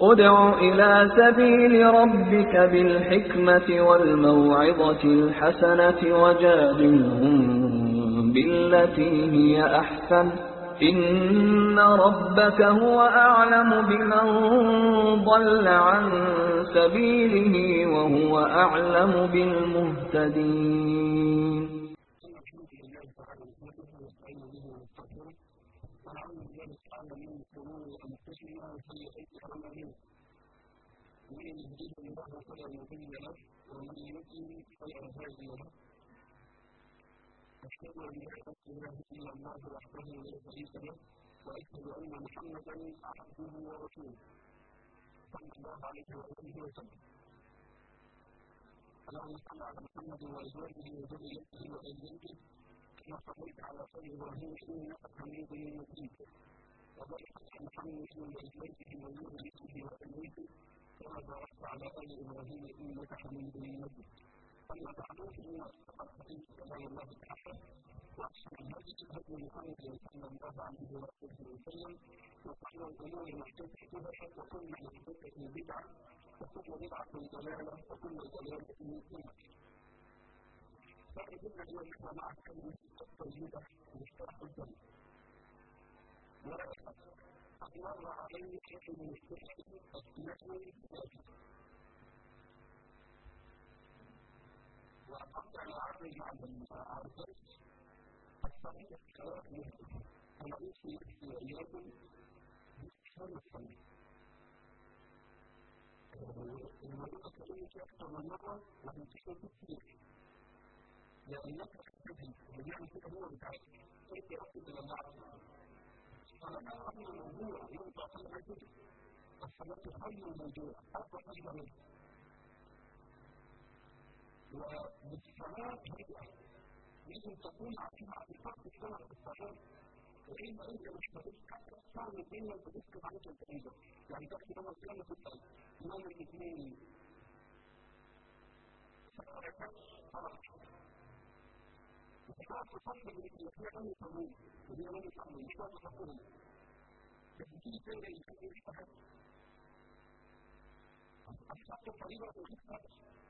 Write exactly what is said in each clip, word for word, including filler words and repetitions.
ادع إلى سبيل ربك بالحكمة والموعظة الحسنة وجادلهم بالتي هي أحسن إن ربك هو أعلم بمن ضل عن سبيله وهو أعلم بالمهتدين. من يهديه الله فلا مضل له ومن يضلل فلا هادي له. أشهد أن لا إله إلا الله وحده لا شريك له وأشهد أن محمدا عبده ورسوله صلى الله عليه وآله وسلم. اللهم صل على محمد وأزواجه وذريته وآل بيته كما صليت على آل إبراهيم إنك حميد مجيد. وبارك على محمد وأزواجه وذريته وآل بيته كما باركت على آل إبراهيم إنك حميد مجيد. أما بعد فإن أصدق الحديث كلام الله تعالى وأحسن الهدي هدي محمد صلى الله عليه وسلم وخير الأمور محدثاتها وكل محدثة بدعة وكل بدعة ضلالة وكل ضلالة في النار. فأردنا أن نحن مع كلمة التوحيد مفتاح الجنة. قد مر عليه شيء من الشرك النحوي الواجب وقد العرض على العرضات الصحيح الكلام يهدف ونعيش في احتياجات بإحسان الصلاة. الموضوع كلمة أكثر من مرة ومن تشوف كثير لأنك تحتاج وجعل كده هو بتاعك كيف يرتب إلى الله عز وجل. فلما أمر الموضوع يوضع في العدد الصلاة خير الموضوع أفضل أجل منه. وبالصلاة هدأ يجب تكون عارفها عن فرق الصلاة في الصلاة وإن أنت مش تبص حتى صار الدنيا وتبص عليك الكريمة. يعني تأتي لما الصلاة في الصلاة يوم الاثنين فرقت صلاة وتقعد تصلي بالإثنين لم يصلون وهي لم يصلون مش واضح تقولهم فبتيجي تاني يخلي الصلاة الصلاة الطريقة في الصلاة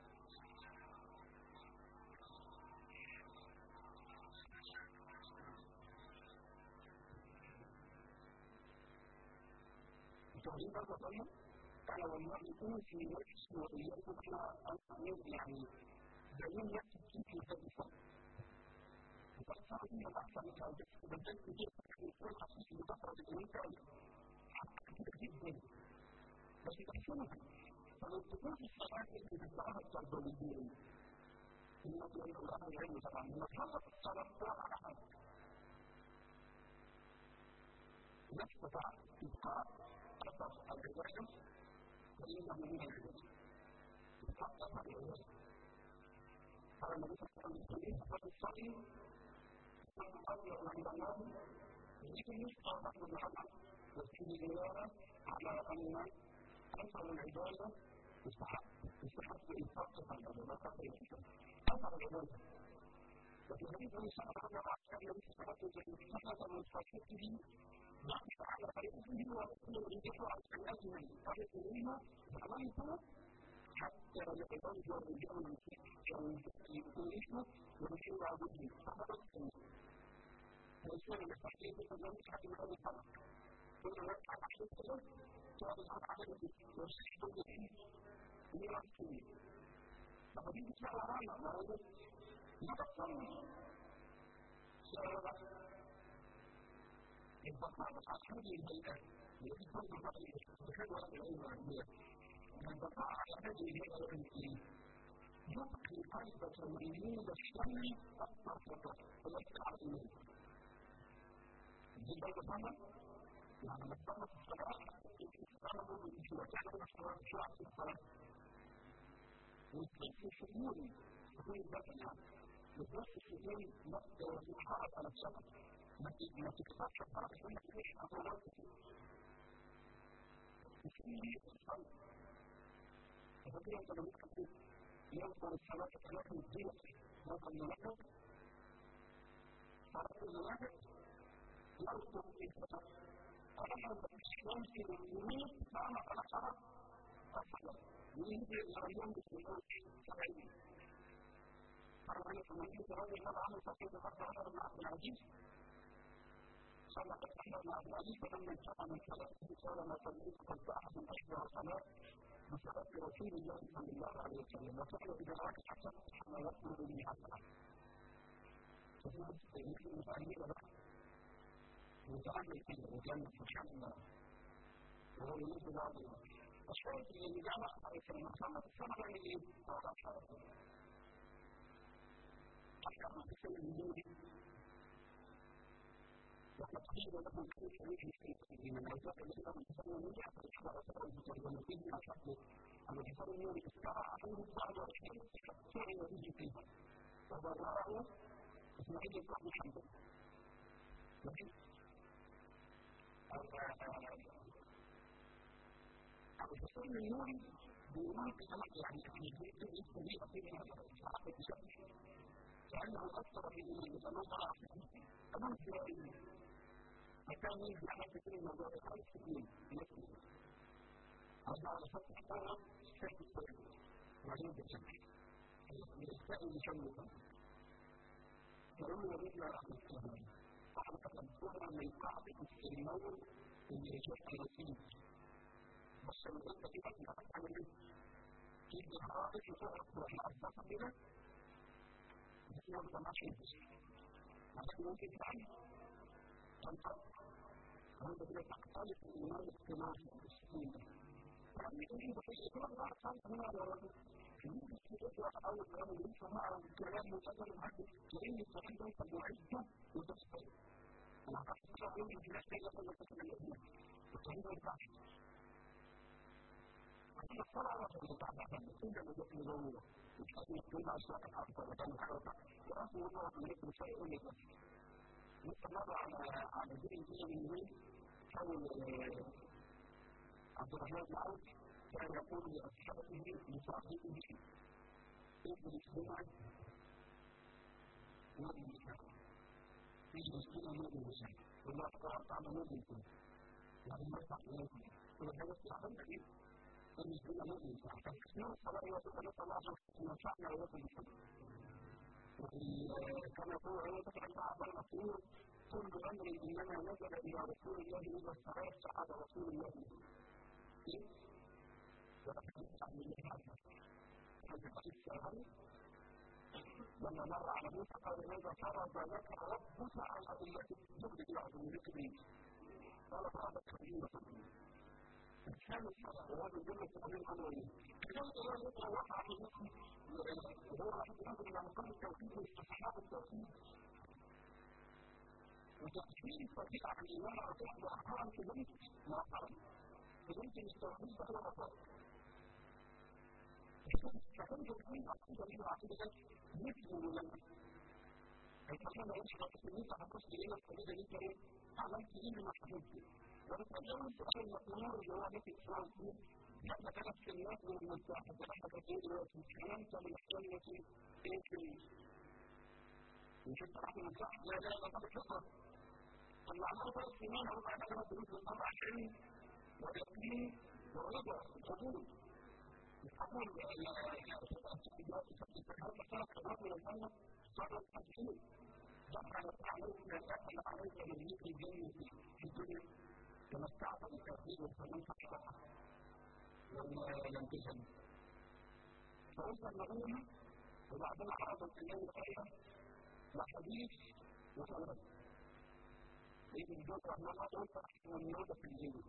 التوحيد هذا طريق أنا والله يكون في نفس وإياكم أنا أمر يعني دليل نفس كيف يبدأ الصلاة. وتصار فيها الأحسن مثلا بدأت كتير في الكل خصيص بكثرة الإنسان كتير جدا بس تحسنها. فلو تكون في الصلاة اللي بتدعها التربويين المطلوب من أهل العلم طبعا لما تخلص الصلاة تقع على حد يستطيع إبقاء أثر العبادة فإنه من العبادة إبقاء أثر العبادة. قال النبي صلى الله عليه وسلم قد الصلي قد أطلع عند الله ذكر يسقى رحمة محمد وفيه دلالة على أن أثر العبادة يستحق يستحق إبقاء أثر العبادة أثر العبادة. وفي حديث النبي صلى الله عليه وسلم النبي صلى الله عليه وسلم سقط من صحته بعد على طريقه ورسول يدافع عن سيئاته طريقهما فعملته حتى لا يرجع الرجال يكونشوا ويمشوا عبده فقدته. الإنسان المستحيل يتكلم حتى من هذا الطرق. كل ما يفعل عشان كده تقعد الأرض عمله ويستحيل فيه ميراث فيه. فقد يجي تسمع ورانا ورانا ما تقصرش. البقاء على هذه الهيئات التي تنظر هذه الشهادة والعلم والعلمية البقاء على هذه الهيئة التي يبقي قلبة ميمون الشر أكثر خطر والتي على الإيمان. دي بقى فهمت؟ يعني لما تفهم في الصلاة أنا بقول لك شو تعمل الصلاة شو عكس الصلاة وتكون في شؤون تكون البدن بتوصل الشؤون تتحرك على الصلاة ما تكتبش الصلاة عشان ما تكونش أطولات كتير. وفيه الصلاة. ففكرة أنت لما تكتب يوصل الصلاة ثلاثة وثلاثين وصل المنافق صلاة المنافق يوصل في الصلاة. أنا ما بشتغلش بالجنود فأنا على صلاة ويجي الأيام بالسلوك سبعين. أنا لما جيت رضي الله عنه فقيت فرد عمر بن عبد العزيز صلى عمر بن عبد العزيز فلما انتهى من صلاته قال ما صليت قد أحد أحدى صلاة بصلاة رسول الله صلى الله عليه وسلم وكان إذا رأى حسن حما يطلب به حسنا. فيمكن متعلمة بقى متعلم كده وكان سبحان الله وهو يريد بعض الشيء اللي جمع عليه المحمد السنة يعني إيه؟ قال أشهر أشهر ما تسمى الوجود وقد قيل له كيف يجري في من أوزاق الإسلام تسمى من يحصل إحدى أسرار المسلمين وفيه ما شكله أن الإنسان النور استطاع عليه بعض الأشياء فعل به فيها وضرره إسماعيل بن حنبل لكن الحسين النوري بيقول كلام يعني يجب ان يستطيع فيها صحابه بشكل لانه اثر في الموضوع امام الاسرائيلي فكان يجي على كثير من الموضوع خمس سنين نفسه هذا على فتح طرق شيء الصغير وبعدين بشكل يستقل يشمل فهو رجع على السلام قال فقد ظهر من قاعده السلمون اللي يشكل فيه بس الغلطة دي بقى نحن عمل ايه؟ تيجي خارج وتقف تروح لأرضاك كده بس ما بتطلعش يبس لكن ممكن تعمل تنطق وانت كده تختلف الإيمان الاجتماعي بالسكينة يعني تقول لي بحيث كده بقى أعرف هنا على رجل ممكن تقول لك أول كلام اللي ينفع مع الكلام متأثر معاك لأن الصحيح ده يبقى معيشته وتصحيح أنا أعرف كده يوم في ناس تانية يقول لك كده الأبناء الصحيح ما ينفعش أنا أصلا أصلا أتعلم كل ما جت مزورة مش أصلا كل ما أصلا أكثر وكان حركة وأصلا الله أمريكا مش هيقول لك مثل مرة على على دين دين من وين حول عبد الرحمن بن عوف كان يقول لأصحابه لصاحبه ابن الإسلام نبي الإسلام في مسكين نبي الإسلام والله تعالى تعالى نبي الإسلام يعني ما يفتح إليكم ولكن يستحقون إيه المسلمين مؤمن فكثير الصلاة يوصل نسأل الله عز وجل نفعنا ويوصل الحكم كما يقول عليه تفعل بعض المسؤول كل أمر إنما نزل إلى رسول الله إذا الصلاة سعد رسول الله إيه؟ ولكن يسعد الله عنه هذا الحديث الشهري لما مر على موسى قال ماذا فرض لك ربك على أدلة تبدأ بعض من ذكرين قال فرض كبيرة كان وهذا الجملة تقول أمرين كان الله يقرأ وقع في نفسه وهو واحد ينظر إلى مقام التوحيد واستحقاق التوحيد وتأثير التوحيد عن الإيمان والرسول وأحكام في بنت مؤخرا في بنت التوحيد فهو مطلق فكان تكون عقيدة من العقيدة مثل لنا الحكام يشرح في النساء حقصت إلى الطريقة اللي كانت عملت إيه من حقيقتي ونتكلم سؤال المطلوب اللي هو نفس السؤال فيه لما كانت كلمات من المساحة فإحنا كثير دلوقتي كلمت من كلمة إيه كلمة وشفت راح المساحة لا لا لا طب الفقر طلع لنا ثلاث سنين أو بعد كده دروس للطبع العلمي واليقين والرضا والقبول القبول التكلم ثلاث خبرات من الجنة صار التكليم دفع التعليم من الأهل عليك من ذكر الجنة في الدنيا كما استعطى التوحيد والسلام حقا لم تجد فوصل المدينة وبعدين عرضت إليه الآية وحديث وصلاة إذن الجزء ما أطلق من يوضع في الجنة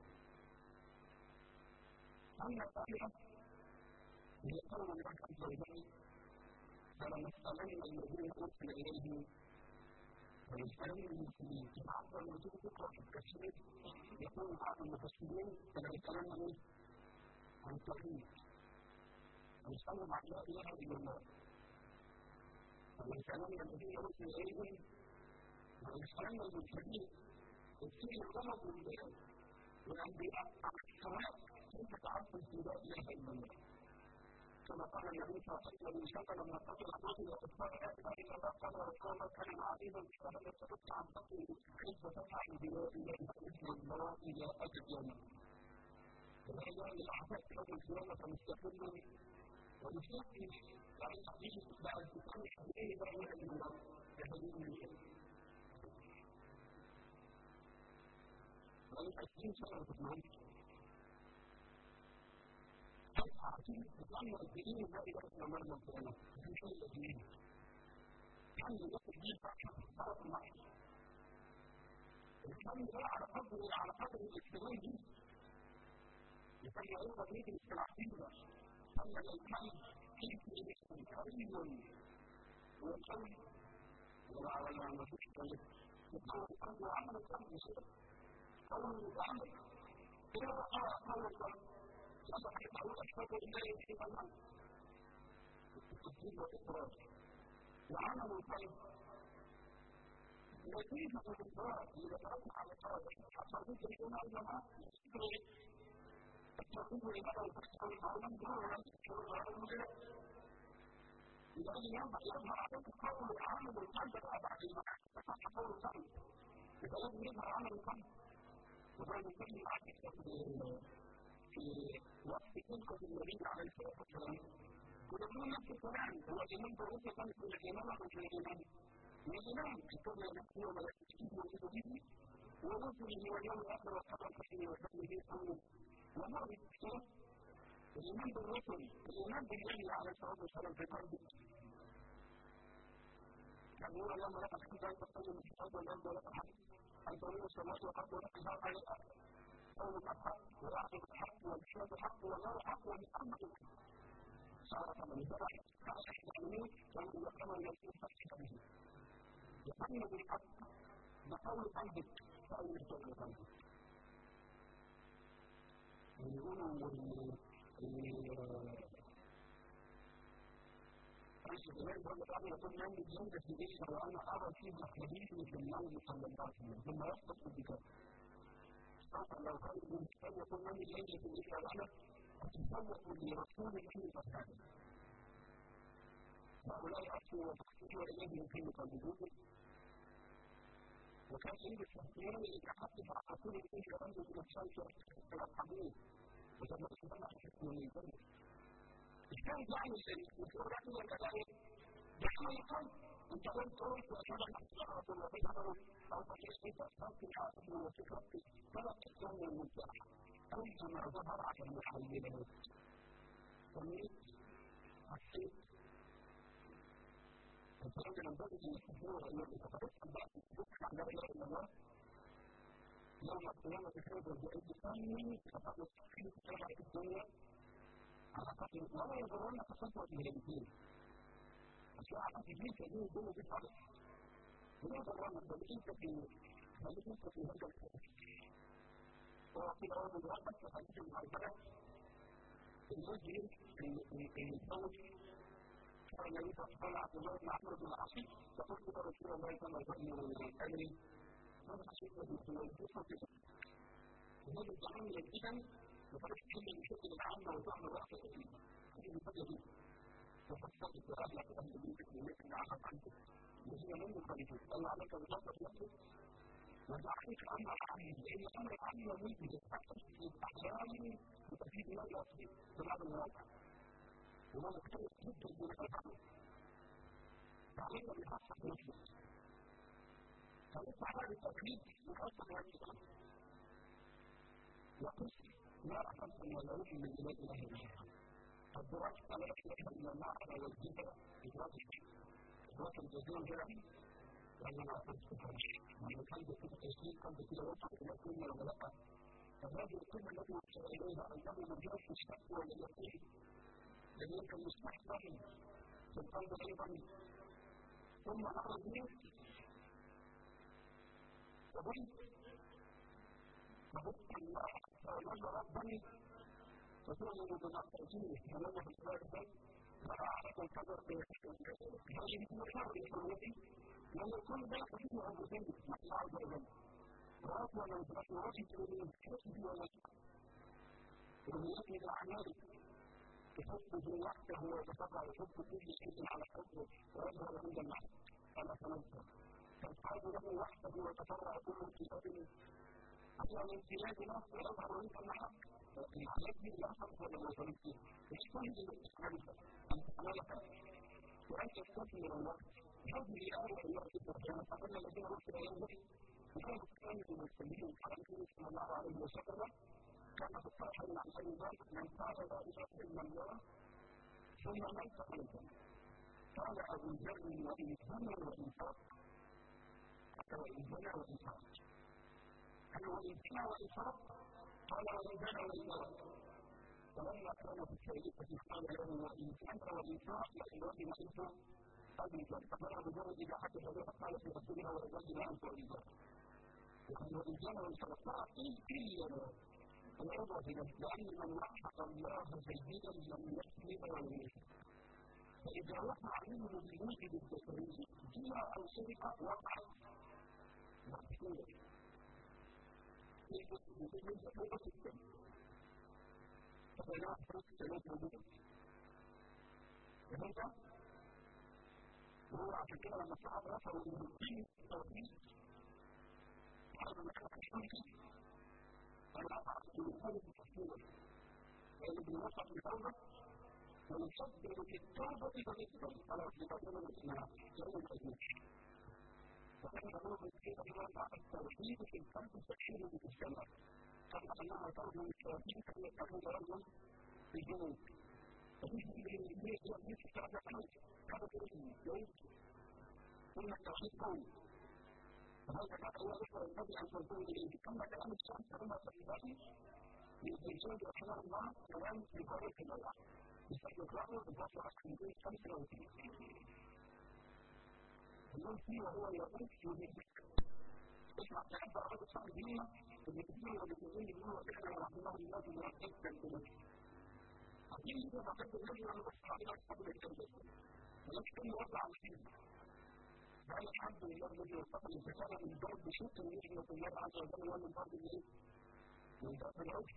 أما الآية هي قول الله عز وجل فلنسألن الذين أرسل إليهم فلنسألن المسلمين تتعرض المسلمين تقرأ في التفسير يقول بعض المفسرين فلنسألن إيه؟ عن التوحيد ونسألهم عن لا إله إلا الله فلنسألن الذين أرسل إليهم ونسألن المسلمين تفسير الغلط والأنبياء عن السماء كيف تعرفوا في لا إله إلا الله كما قال النبي صلى الله عليه وسلم شكل لما قتل الرجل وقد لا اله الا الله قال وقال كان عظيما فلم يتقطع عن قتله كيف تفعل بلا اله الا الله اذا اتت يوما وهي الأعداء كانوا صيانة مستقلة ومستقل يعني تحديد بعد تكون حقيقية بقى واحد من الله يحديد من الشيء. وأنا عشرين سنة تتمنى عارفين بتعمل الدين ده إذا كنا مرنا بتاعنا في شيء جديد كان يدخل الدين صارت معي الكلام ده على قدر على قدر الاجتماعي دي يكون يعرف بيت الاستراحين ده أما الكلام كيف يكون قريب والكلام ولا ولا ما فيش كلام يكون الأرض وعمل الكلام بسيط قول وعمل كده وقع قول الكلام لما يقول أشهد أن لا إله إلا الله التسليم والإقرار وعمل القلب نتيجة الإقرار إذا تركنا على القلب حصلت لنا الجماعة التوحيد والإبادة والتحقيق والمعلومات دول ولم تكون غير لأن ينبع يظهر عليك قول العمل والقلب بعد المعاد فتح قول القلب إذا لازم يظهر عمل القلب وده يمكن معك في وقت تلك النبي عليه الصلاة والسلام كنا بنقول نفس الكلام هو الإمام بالرسل كان في الإمام أو في الإمام والإمام يكون يمكن وملائكته وكتبه ورسله واليوم الآخر والقدر فيه وحكمه أمره وما بالكتاب الإمام بالرسل الإمام بالله عليه الصلاة والسلام في قلبه كان يقول اللهم لك الحمد أنت تقيم الكتاب والأرض ولك الحمد أنت نور السماوات والأرض ولك الحمد على الأرض قولك الحق ويعطي الحق والشهد الحق والله الحق والأمر الحق صار كما يتبع على الإحسانين كانوا يقومون يكون فتح به يقوم بالحق بقول قلبك فأول شغل قلبك يقولوا رئيس الإمام بقول تعالى يقول من يجب في بيشة وأنا أرى فيها حديثي في النوم صلى الله عليه وسلم ثم يسقط بكذا لو كان الإنسان يقول من يجب في بيشة وأنا أتسوق لرسول الله فكاني هؤلاء أصلوا وتحسيوا إليه من كلمة الوجود وكان يجب التحسيان يتحدث عن رسول الله يرمز إلى الشمس والحديث وتبقى تتبع حكم من الجنة الشاهد يعني الإنسان هو كذلك يحمل القلب أنت قلت قلت وأشهد أن الله رسول الله فيها أو تحسين تأثرت الحاسب وفكرت فلا تستوى المنتهى أنت ما ظهر على المحللين سميت حسيت الفرق ينبغي أن يستطيع أن يتفتح بعض الفتح عن لا إله إلا الله يوم القيامة بخير وجائز ثاني فقد يستطيع تتابع في الدنيا على قدر ولا يضرون تصدق الهيئتين أشياء على تجريب كثير الدنيا في الأرض ولا يضرون بلئيك في بلئيك في هذا الكتاب وفي الأرض الواقع في حديث المعرفة المسجد الصوت كان النبي صلى الله عليه وسلم مع عمرو بن العاص فقلت يا رسول الله كما يقول أمري ماذا حسيت بالجسد وهذا الطعام يجب وفرق كل بشكل العامة وطعم الرأس الأكيد هذه بفضل جدا وفصلت بأهلك أهل بيتك ومثل عشر عنك وهي من مخالفة الله عليك بطاقة نفسك ودعيك أمر العام لأن أمر العام يميز يتحقق في الأحيان وتفيد ما يصير في بعض المواقع وما مختلف جدا من الأفعال فعليك بخاصة نفسك فليس على التقليد بخاصة نفسك وقس لا أحسن ولا وجه من إله إله إله الدراسة لا إله إلا الله على وجهها إدراك إدراك الجزيرة الجرمي وأنا لا أستطيع وأنا كان بكل تشكيل كان بكل وقت إلى كل ولا لا فهذه الكلمة التي وصل إليها أنه مجال مستحق ولا يقين لم يكن مستحقا في القلب أيضا ثم أرى الناس فبنت فبنت الله فأنا ربني فتؤمن بمعصيته كما في الصلاة فأعرف القدر هذه هي شر الحرية لأن يكون ذلك فيه عبودية مع الله عز وجل وأطول من ذلك وجد من كسبه ونفسه ومن أعماله تحبه وحده ويتفرع يحب كل شيء على حبه ويظهر عند الناس أنا سننسى فالقلب له وحده ويتفرع كل كتاب عشان امتلاك نفسه يظهر عند الناس الحالات دي لا تقبل ولا تنسي مش كل الاستعمال أنت عملك وأنت تستثمر الوقت هذه الآية التي تتكلم فقلنا الذين رسل إلى النبي وكان الثاني المسلمين على النبي صلى الله عليه وسلم كما في الصحيح عن أبي ذر من قال لا إله إلا الله ثم مات قلبا قال أبو ذر وإن زنى وإن سرق حتى وإن زنى وإن سرق قال وإن زنى وإن سرق قال وإن زنى وإن سرق فلما كان في الثالثة قال له وإن زنى وإن سرق لئن وإن سرق أبي ذر فقال أبو ذر إذا حدث ذلك قال في رسولها والرجل لا أنت أبي ذر وإن زنى وإن سرق إلا العبرة لأن من وحق الله سيدا لم يسلم ولم يسلم فإذا وقع منه بموجب التسليم جاء أو سرق وقع مقصودا فلا يحرص ثلاث وجود فهمت؟ وهو عشان كده لما الصحابة رفعوا من الدين التوحيد هذا مكان الشرك أنا أعرف بالقلب التحكيمة فإذا نصف التوبة ونصدر في التوبة فنكتب على أصدقائنا الإسلام يوم الأجنب وكان يقول بالكيف يوضع التوحيد في القلب تكشير بالإسلام كما أنها ترجو التوحيد أن يكون رجل في الجنوب فتجد به الإبليس يبنيك تعب عنك هذا كريم يوم ثم التوحيد قوي وهذا كان هو ذكر النبي أن تنظر إليه كما كلام الشمس كما تنبغي للإنسان رحمه الله كلام بطريقة الله بسبب الرأي بفضل عشر من الشمس والدين اليوم فيه وهو يقول يذكر اسمع تحب أرد الصحيحين اللي كثير واللي كثير منه وكان رحمه الله بما يكتب بنفسه أكيد إذا فقدت النبي أن أصبح على قبل التوبة ولكن يوضع الحين قال الحمد لله الذي وفقني فكان من ضرب شكر نعمة الله عز وجل ومن ضرب الايه؟ من ضرب العشق.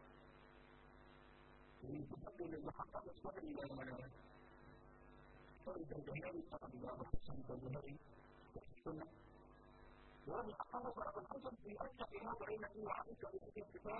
ومن تفضل المحقق الصبر الى فرد الجهاري طبعا بعض حسن الجهاري في السنة. وهذا الأقل بعض الحسن في أكثر هذا إلى أن يعرف بهذه الكتاب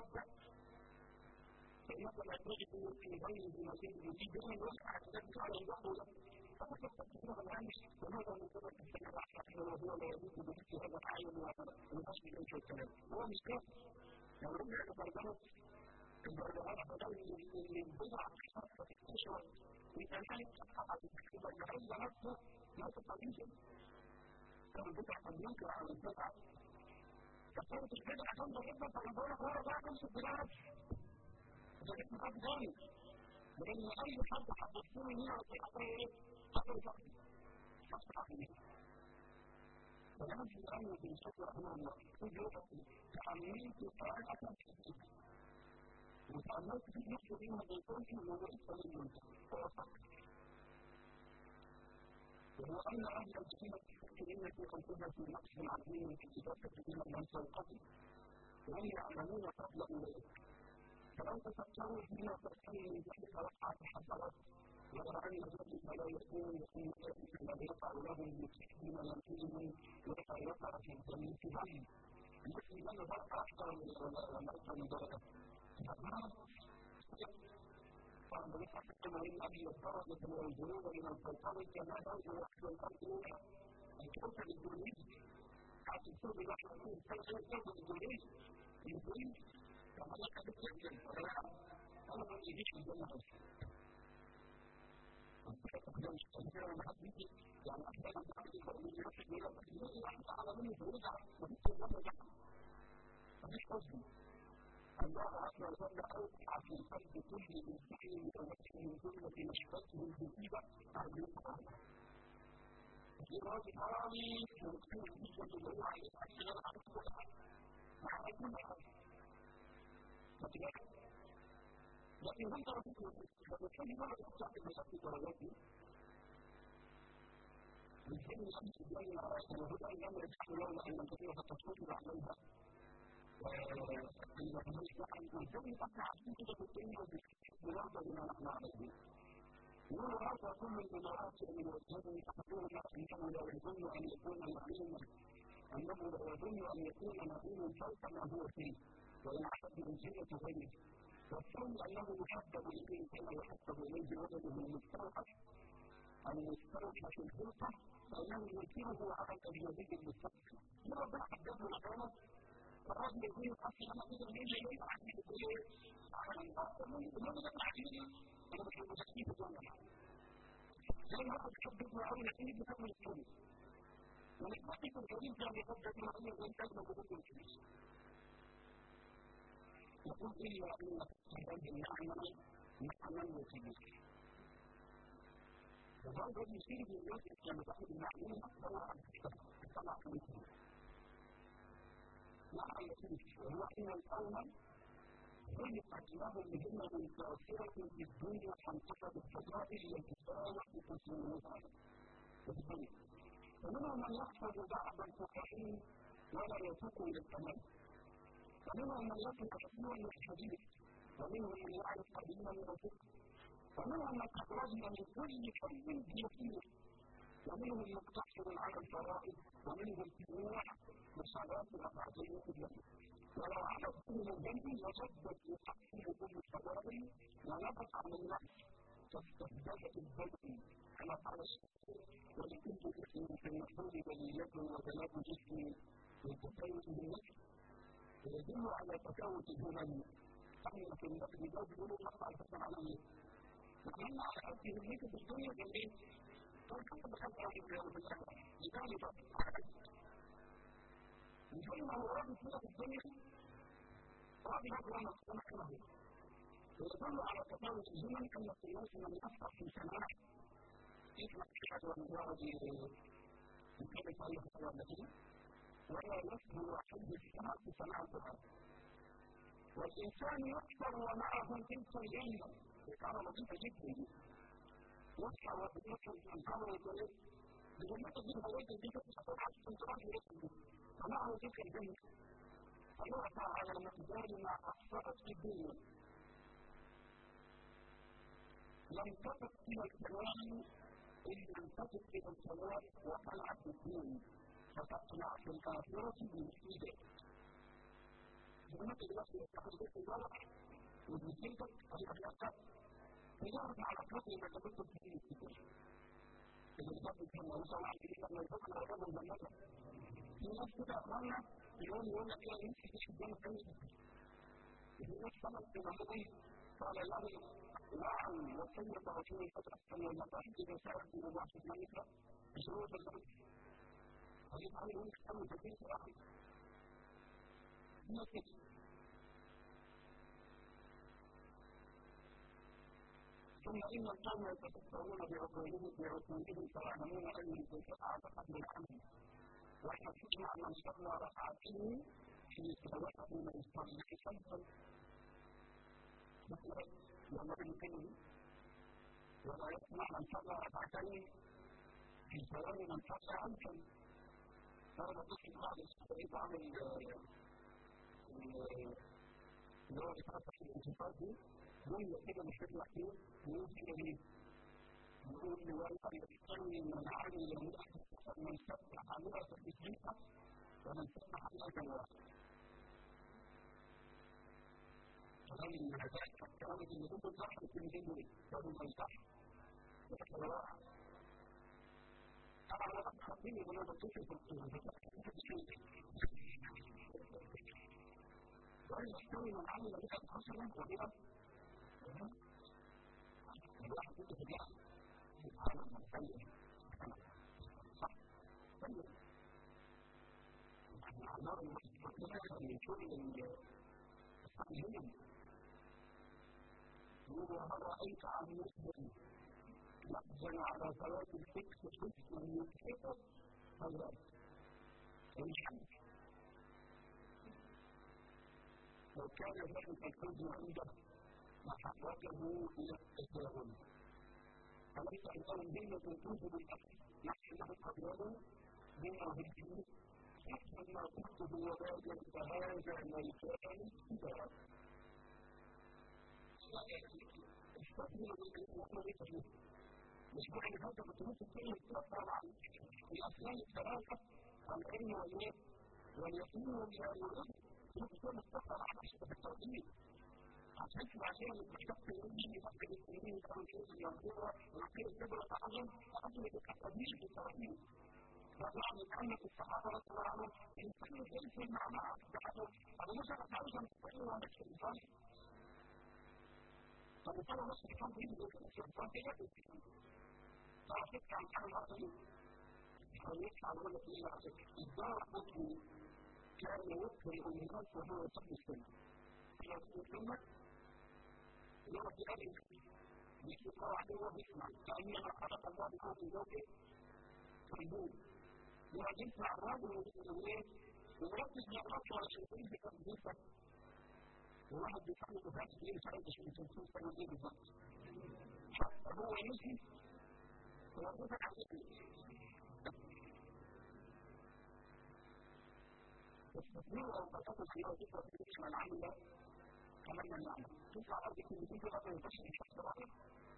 فإنك لا تجد في غير المسيح في دون الوسع الذي على الوحي فقد تستطيع العيش وهذا من سبب السنة الأحسن وهو لا يجوز بمثل هذا العين والنشر إليه الكلام هو مش كافي لو رجع لبرجمة البرجمات بدل من البضع حتى تكتشف وكذلك تحقق التكتيب الجهاز نفسه لا تستطيع فالبضع قد ينكر على البضع فصارت البضع جنب جدا فالبضع هو بقى نفس البلاد ده اسمه حد ثاني لأن أي حد حدثوني هنا في حقيقة حقيقة حقيقة حقيقة حقيقة فنجد الأمر في الشكل رحمه الله في جوة تعلمت طريقة كثيرة وتعلمت في نفس منها بالكونش ووقفت للمنطق فوصلت وهو أن أهل الجسيمة تفكرين في أنفسها في نقص عظيم في كتاب كثيرا من سوقته وهم يعلمون قبل أولئك فلو تفكروا فيما تفكروا من ذلك وقعت حسرات وأن ذلك لا يكون في ذلك الذي يقع لهم بتحكيم ينفذهم ويقع يقع في الانتهام التي لم تبقى أكثر من أكثر من درجة قال بلغة كما إن أبي الدرجة من الجنوب من السلطان كما درجة وحده الأرض الأولى الكوكب الجنوبي حتى السوق الأحمر كان الكوكب الجنوبي الجنوبي كما لك بالتأكيد أنا ما يجيش من جنة أصلا أحيانا أحيانا محدث يعني أحيانا بعد الخروج يرشد إلى الأحياء واحدة على منه فرجع وفي الجنة جنة مفيش قصدي الله عز وجل أوقع في قلب كل إنسان متوجه من جملة مشبكه المصيبة عن القرآن في راجل حرامي ومكتوب الجزء اللي هو عليه أشياء عن القرآن مع كل حاجة لكن هم تركوا فبالتالي ما تستطيع أن يصفي درجاته بالفعل الأمس الجاي وهذا الأمر يجب لولا أن نستطيع التصوير عليها أنه يشبع أن الجميع أحنا عشان كده بالتالي بنرضى بما نحن عليه وهو هذا كل الإمارات من وجهه تقول أنه لا يظن أن يكون معلوما أنه لا يظن أن يكون معلوما فوق ما هو فيه وإن عدد من جهة غيره والثاني أنه يحبب إليه كما يحبب إليه ولده المستوحش المستوحش الخلقة فإنه ينكره على الأجنبي المستوحش. لو بقى حببه الغلط فالراجل يقول أصلا أنا كده ليه ليه عايزين يقول على الأصل من ده عايزين أنا مش متأكد الدنيا زي ما واحد حببه أو نتيجة بتعمل الفلوس ونتيجة الجريم كان يحبب إليه وإن كان بجد الفلوس. يقول إلا أن هذه النعمة نعمة وكبيرة. وهذا يصير بالناس لما تأخذ المعلومة طبعا طبعا كبيرة. نعم يكبيرة وهو أن الأول خلقت له مهمة متأثرة بالدنيا حنطقة الفضائل التي تتراوح بتصميمها. ومنهم من يحفظ بعض الفقهاء ولا يتوق إلى الكمال. ومنهم من يصل كثيرا من الحديث ومنهم من يعرف قليلا من الفقه ومنهم من أخرجنا من كل شيء بيسير ومنهم مقتصر على الفرائض ومنهم تنوع للصلاة الأربعين كلها ولو على كل جنب وجدت يحصل كل الفضائل ونبت عن النفس فاستهدفت البدن على قال الشيخ ولكل جسم في المحمول بلية وبلاد جسم للتفاوت بالنفس يدل على تفاوت الهمم أن في النفس ده بيقولوا نقطع الحكم عليه وأن على هذه الهمة في الدنيا جميل فالحكم بخلق عليه في الآخر لذلك زي ما هو راضي كده في الدنيا راضي هذا ما كان كله ويدل على تفاوت الهمم أن القياس من يفقه في سماع يسمع الشهادة والمجرد يمكن أن يحصل النتيجة ولا يسهل حب السماء في سماع القرآن. والإنسان يكثر ومعه تلك العلة كان لطيفة جدا يصحى وبيصحى الأمر والكلام بجميع تجيب هواية البيت وتصحى حتى تنتظر يرسل ومعه تلك الجنة فيعطى على مقدار ما أحصرت في الدنيا لم تقف إلى الكلام إن لم تقف إلى الكلام وطلعت الدين فتقنع في الآخرة بالمسيدة. لما تجلس يتحدث في الوضع وبنسيتك الأخلاقات تجارب على قدر ما تبطل في الكتاب. إذا الضبط كان وصل على كده لما يفضل على قدر الجنة. في ناس كده أخوانا يقول يقول لك إيه يمشي في الجنة كويس. في ناس طلب في مهدي قال له وعن وصية رسول الله صلى الله عليه وسلم إذا سألت الله سبحانه بشروط الزوج. هذه عليه يقول لك أول تكليف واحد. ثم إن القوم يتفكرون بعقولهم بعقولهم فيعلمون أن الانتفاع قبل العمل وإحنا تسمع من صلى ركعتين في صلاته من صلى شمسا ولا يمكنه ولا يسمع من صلى ركعتين في صلاة من صلى عنكم فأنا بطلت بعض السبعين عمل اللي هو يتعرف في الانتفاع دي يقول كده مش فكرة كتير يقول كده ليه؟ يقول لي والله يستني من عامل المؤسسة من سبح عملها تكليفها ومن سبح عملها جواها. كمان المعزات كمان اللي يقول صح في الجنة فهو ما يصح ولكن رائع. طبعا أنا حاطين يقول أنا بتصل في ويستوي من عمل بها حسنا وبها الواحد يجب أن يعمل سبحانه وتعالى صح طيب نحن أعمار المستقبلة من كل الصالحين يقول هل رأيت عن مسلم يحزن على صلاة الفكر حسنا يكفر هذا الحمد لو كان ذلك الحزن عنده محركه إلى التساهل فليس الآن دينة توجب الأكل يحصل له قبله دينه بالجنود يحصل ما تكتب وباجر فهذا ميكان كبار استثمر بالإسلام لتجد مش معنى هذا بتنوث كل طبعا الأسنان الثلاثة العلم واليقين واليقين يكون مستقر على شبه التوحيد عشان كده عشان الكتاب الإنجليزي يفكر التنين أو الجزء اليومية ويصير الكبر تعلم أجل التقدير بالتوحيد. فيعني كانت الصحابة رضي الله عنهم الإنسان يجلس مع بعض بحاجة أنا مش عاوز أتكلم عن الشيطان. فبالتالي مش الشيطان بيجي الشيطان بيجي فأعطيك عن حاجة الأرضية. فيطلع يقول لك إيه عشان الدار قطري كان يذكر الناس وهو يصلي السنة. لو تقول يوم القيامة مش يقرأ عليه وبيسمع كأنما خلق الله بكون في ذوقه كيبون وبعدين يسمع الراجل والسنوات ويركز يقرأ على شيئين بتنظيفه وواحد بيفعل كفاية كتير فعلا مش من تنظيف سنة ايه بالظبط حتى هو يمشي ويوظفك على ايه التطوير أو تطور الخيار تقدر تكتشف العمل ده كمان من العمل تطلع أرض كلمتين كده ما ينفعش الفصل رقم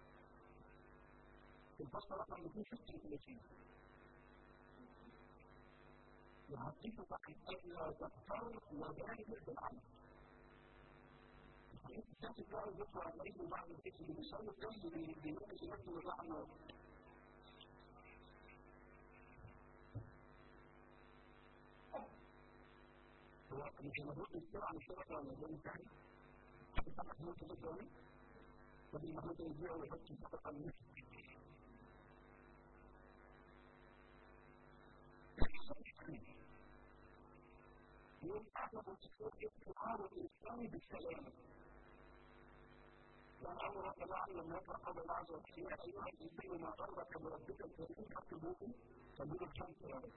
الفصل رقم يكون ستة وثلاثين وهتجيبه بقى أن تختار وذلك بالعمل الإنسان الجاهز يطلع على العيد وبعد الإنسان اللي بيسوي الجاهز بينقص يمكن يطلع عنه هو مش المفروض يصير على الشركة ولا الجانب الثاني حتى محمود تبدأ فدي محمود يبيع ويحط الشركة من نفسه يتعرض الدكتور ابتكار الإنسان بالسلام وأن رب العالمين لما يقرأ قول الله عز وجل يا أيها الإنسان ما غرك بربك الكريم فاكتبوه فمن الشمس يعني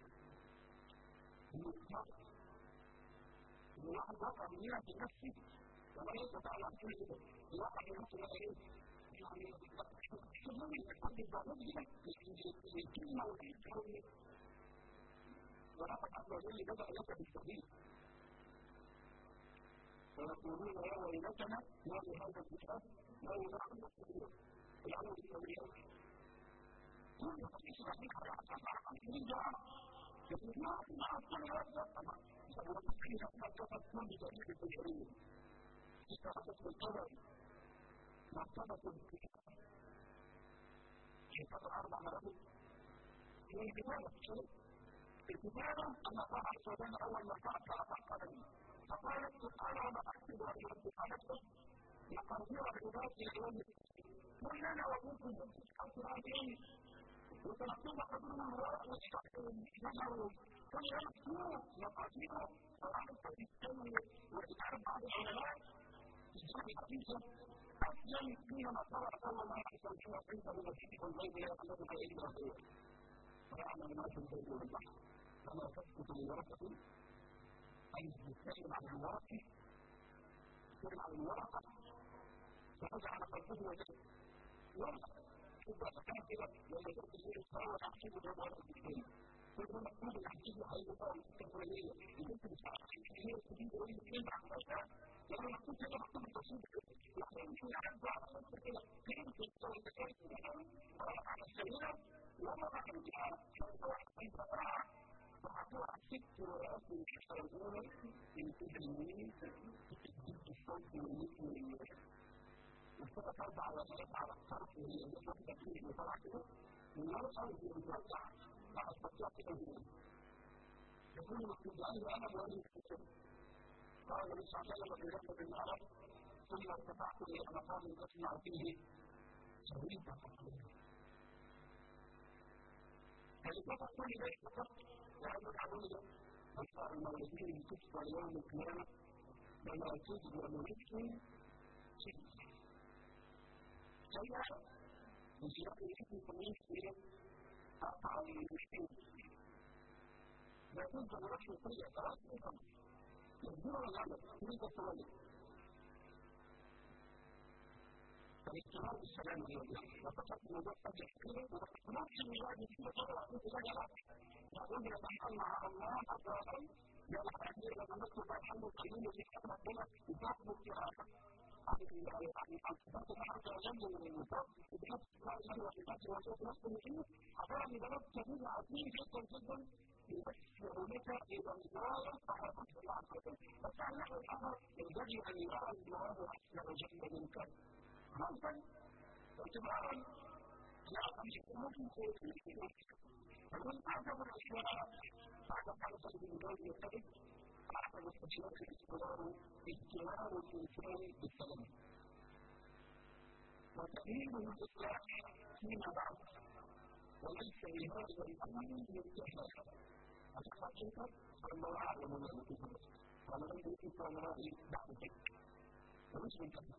الواحد وقع منها بنفسه ولا يستطيع أن يعمل كده الواقع بنفسه لا ايه يعني شغل الحد الضروري ده الكلمة والكلمة ورفع عز وجل بدأ لك بالتغيير ويقولون يا ويلتنا ما لهذا الكتاب لا ينعم الصدور العمل بالتغيير كل تقيس رحيق على عشان من جاء يقول ما في مع الصلاة والسلام وتقيس مرتبط كل تغيير البشرية استعدت بالقدر مرتبط بالكتاب شيطان أربع مراتب هي الكتابة شيء الكتابة أن الله عز وجل أول ما فعل فعل قدمي فقالت تعالى ما أكتب أن تفعلته مقادير العباد إلى يوم الدين كلنا وكنتم أسرائيل وتنقل قدرنا الله والشرع والنجر كل يوم مقاديره وعرفت بالسوء وإتعرف بعض العلماء الجهة الحديثة أصلا فيما صار صلى الله عليه وسلم عنده نصيب الغيب لا يعلمها إلا هو ويعلم ما في الغيب والبحر فلا تسقط الورقة أي تتكلم عن الورقة تتكلم عن الورقة فنجعل قلبه وجهه ورقة تبقى تكون كده لما تبقى تقول الصلاة وتحسيب الرباط الدكتين كل ما مكتوب الحديث حيث قال التكوينية يمكن تساعد هي تجيب وهي تجيب عن الأشياء لما مكتوب كده مكتوب التصوير يعني يمكن يعرف على صوت كده كلمة الصوت التكوين على السريرة وما بعد كده شوف واحد في فترة وحطوها على ست ورقات من الشيطانية من التجميل الصوت والمثل والصوت أربع ورقات على الطرف اللي الصوت التكوين وطلع كده والنرصة ويتوزع على الصوت كده يقول مكتوب عنه أنا وأنا مكتوب قال النبي صلى الله عليه وسلم يرتب النار ثم ارتفعت إلى مقام أسمع فيه شريطة فلذلك كل ذلك فقط لأنه العملية أشعر المولدين الكتب واليوم القيامة لما تجد ومنكم شيء شيئا من سياق الاسم الطويل في أقطع المشكلة لا تنسى برأس الطريقة ثلاث نقط يبدو العمل تريد التولد فالاجتماع بالسلام عليكم وفقط موضوع قد يحكيه ونفس المجال في طبعا في مجالات يقول نتحمل مع الله عز وجل يا الحديث لما نطلب الحمد القيوم في حكمة ربنا وفاق بالقراءة يعني الصفات الله عز وجل والوفاق بنفس الله وصفاته وصفاته نفسه فيه أقول لبلد كبير عظيم جدا جدا يؤثر لك إلى الله فحفظ الله عز وجل. ففعلا الأمر ينبغي أن يرى الله عز وجل منك خوفا واتباعا لا ممكن تكون فمن أعظم الأشياء بعد خمسة من دون يتبع أعظم الأشياء الاستمرار استمرار الإنسان بالسلام وتأمين الإصلاح فيما بعد وليس لهذا الأمر منتهى أتحقق فالله أعلم ما يكون قال لم يكن مرائي بعد ذلك وليس منتهى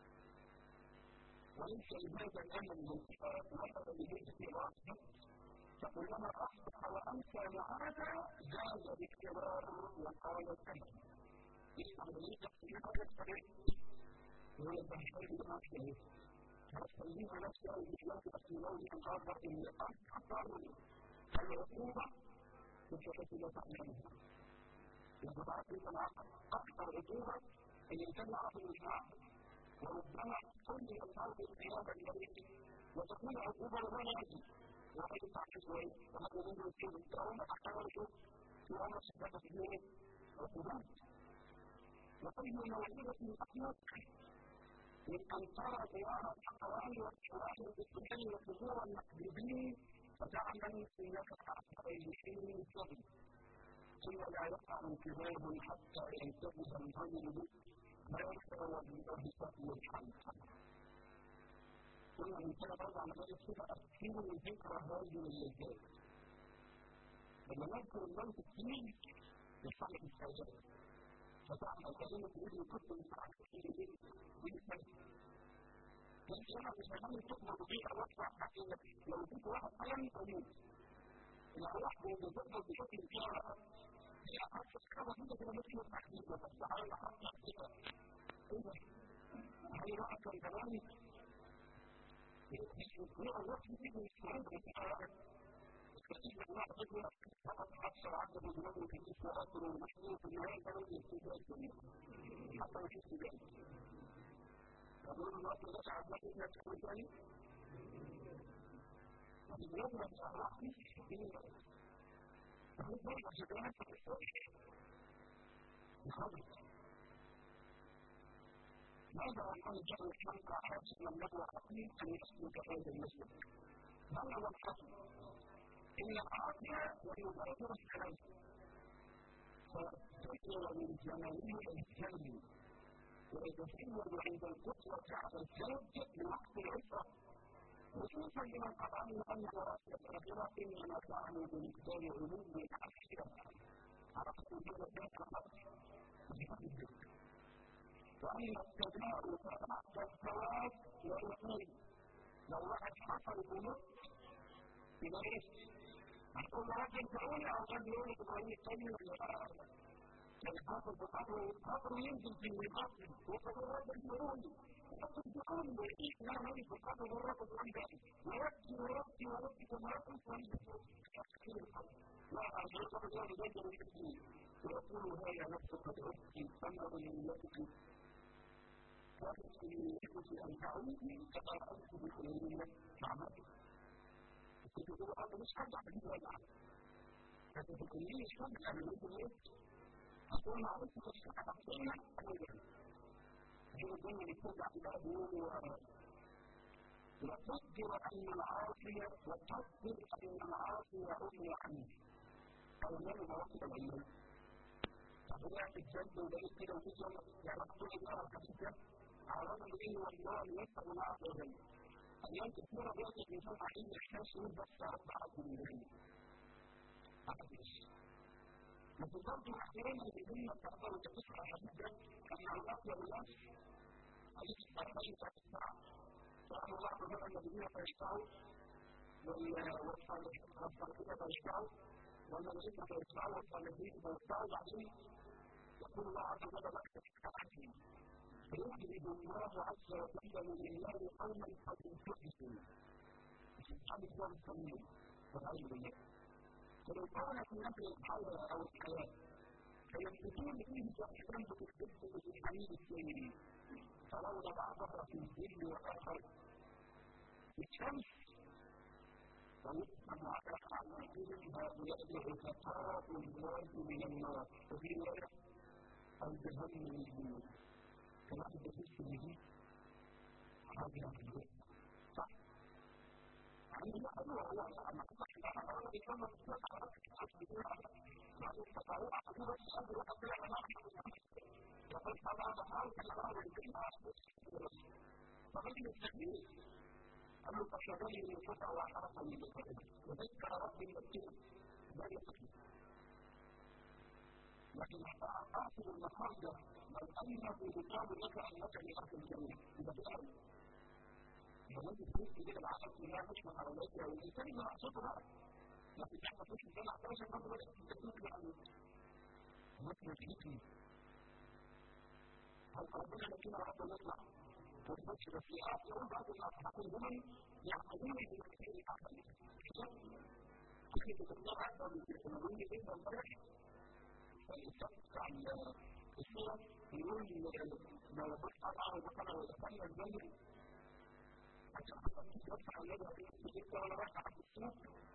وليس لهذا الأمر منتهى ولا لهذا الرأس فكلما أصبح وأمسى معاذا زاد باكترار وقال الأمر يسمع ليك في هذا الطريق هو التحقيق بنفسه فاستنزيف نفسه بإجلاس أسلوبه الغابة إن أكثر العقوبة متكتلة تعلمها وضعت لك العقل أكثر عقوبة أن يتبع في الإسلام وربما كل الأرض القيامة إليه وتكون عقوبة غير عجيب وقد تعكس وين وهذا من يصير الدوام أحتاجه في عمر سبعة سنين عقوبات وكل موعظة أطلق من أن ترى زيارة الأقوال والحوار بالسنن وحضور المحبوبين فتعلم أنك تعرف أي شيء صغير ثم لا يقع انتباه حتى ينتبه الرجل بك ما يحتوى بالله سهل الحلق ثم من كان برضه على ذلك كده أكثر من ذكر هذه اللذات لما نذكر الموت كتير يصلح السجاد فتعمل كلمة يجري كتب الساعة كتير بالسجاد لكن أنا مش هعمل تقدر بطيئة واسعة حقيقة لو جيت واحد قلم يموت لو واحد يتفضل بشكل كامل هي أكثر كده كده كده مثل التحديد بس على حقيقة كده إيه ده؟ هي بقى كان كمان يقول الوقت يجب يستعد بسرعة كثير من الناس يقول فقط أكثر عدد الجنود في جسم أكثر المحلول في النهاية كانوا يستيقظ حتى في استيقاظ يقول الوقت ده عدد الناس كانوا ثاني الجنود ما تسرع فيه في النهاية فهو برضه شكرا في الصوت يخبط ماذا عن جعل الحلقة حاسما له عقيم أن يسلك هذا المسلك؟ هذا هو الحكم إن العقل ويبادر السلام فتكثر من زمانه الجلد ويتسود عند القدرة على الزوج لوقت العشرة خصوصا لمن قد علم أن وراثة الآخرة إنما تعمل بمقدار علوم العشرة عرفت هذا ذات الأمر بهذا الذكر وأن التداعي بعد الزواج لا يقول لو واحد حصل بموت يبقى إيه؟ هتقول له راجل تقولي أو كان بيقول لك إبراهيم الثاني ولا الحاصل بقدره قدره ينزل في القصر وقد الراجل بيقول الراجل بيقول وإيه لا نجد بقدر الراجل عندك ويبكي ويبكي ويبكي كما يقول ويبكي لا أرجوك بجانب ذلك الحكيم ويقول هيا نفسك قد أبكي فما بنيتك وأنت يجب أن تعودي كما أنت بكلمة معمدة كنت تقول أنا مش هرجع بجيب وجع لكن تقولي شو أنا بقول إيه أقول معروف تشرح تقصينا أولا هي الدنيا اللي بترجع في بلد يقولوا وتقدر أن العاصية وتقدر أن العاصية عمي عنه أو من مواقف الأيام طبيعة الجد ولقيت كده وفي يوم يعني أقول إن كثيرة على رجل إيه والله يسأل الله عز وجل أيام كثيرة بيأتي الإنسان عين إحساس يقول بس رب عبد الله أحدث لكن برضه احترام الدنيا تقدر تسمع حديثا أن الأقوى بالناس حديث الأربعين ساعة الساعة فأنا الله عز وجل الذين فيشفعوا والصالحين فيشفعوا والملائكة فيشفعوا والصالحين فيشفعوا بعدين يقول الله عز وجل لك تتحكم فيجلب الله عز وجل من الله قوما قد انتهزوا سبحان الله السميع والعياذ بالله فلو كان في نفس الحياة أو الحياة فيثبتون فيه تحكم بتثبت في الحميد السيرين فلولا بعضها في الظل والآخر في الشمس ويسمى على من هؤلاء عتقاء الله من النار وفي رواية الجهنميون كما تدرس به حاجة عجيبة صح؟ يعني أنا هو أنا أصبح لها أنا بكم أصبح على أصبح بها ما يستطيعون أن يكون الشر وأبدا ما وقد طبعا بحاول الأرض الكلمة فمن التكليف أنه تشغله من فترة وحرقه من الكلمة وذكر رب المسكين ذلك التكليف لكن آخر المخرج لو أنه يقال لك أنك لأهل الجنة إذا بأهل فمن تقول كده العقل كلها مش من حرماتها والإنسان اللي معصوته بقى لكن احنا مش مجمع ثلاثة مرة بس التكليف لأنه مثل الحكم هل ربنا لكنا رب نطلع والبشر في آخر يوم بعد الأصحاب الزمن يعقدون بمكان الأحد كيف تطلع أكبر من التكنولوجيا جدا فرح فالإنسان عن الصورة يقول لو بس أضعه وبقنا ويتكلم الجنة عشان يرفع اليد في الجنة ولا راح عند السوق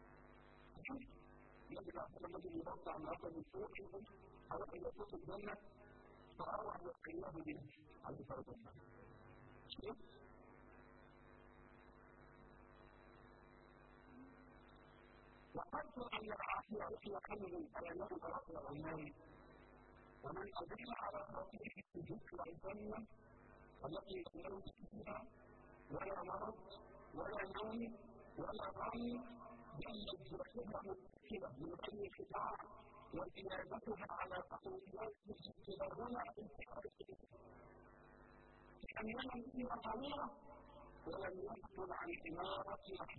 يجب أن الذي يوضع من أكبر من السوق أو إلى صوت الجنة فأروح وقياه به على فرد الله شوف وقلت أن العافية رسل حمل على أنه ترك العمان ومن أدل على خاطئه الجسر الجنة التي لا يموت فيها ولا مرض ولا نوم ولا ضعي بل يجرحها متكلة من أي خداع وإنابتها على تقويات تبرنا انتحار كأننا فيها طويلة ولم يحصل عن إمارة أحد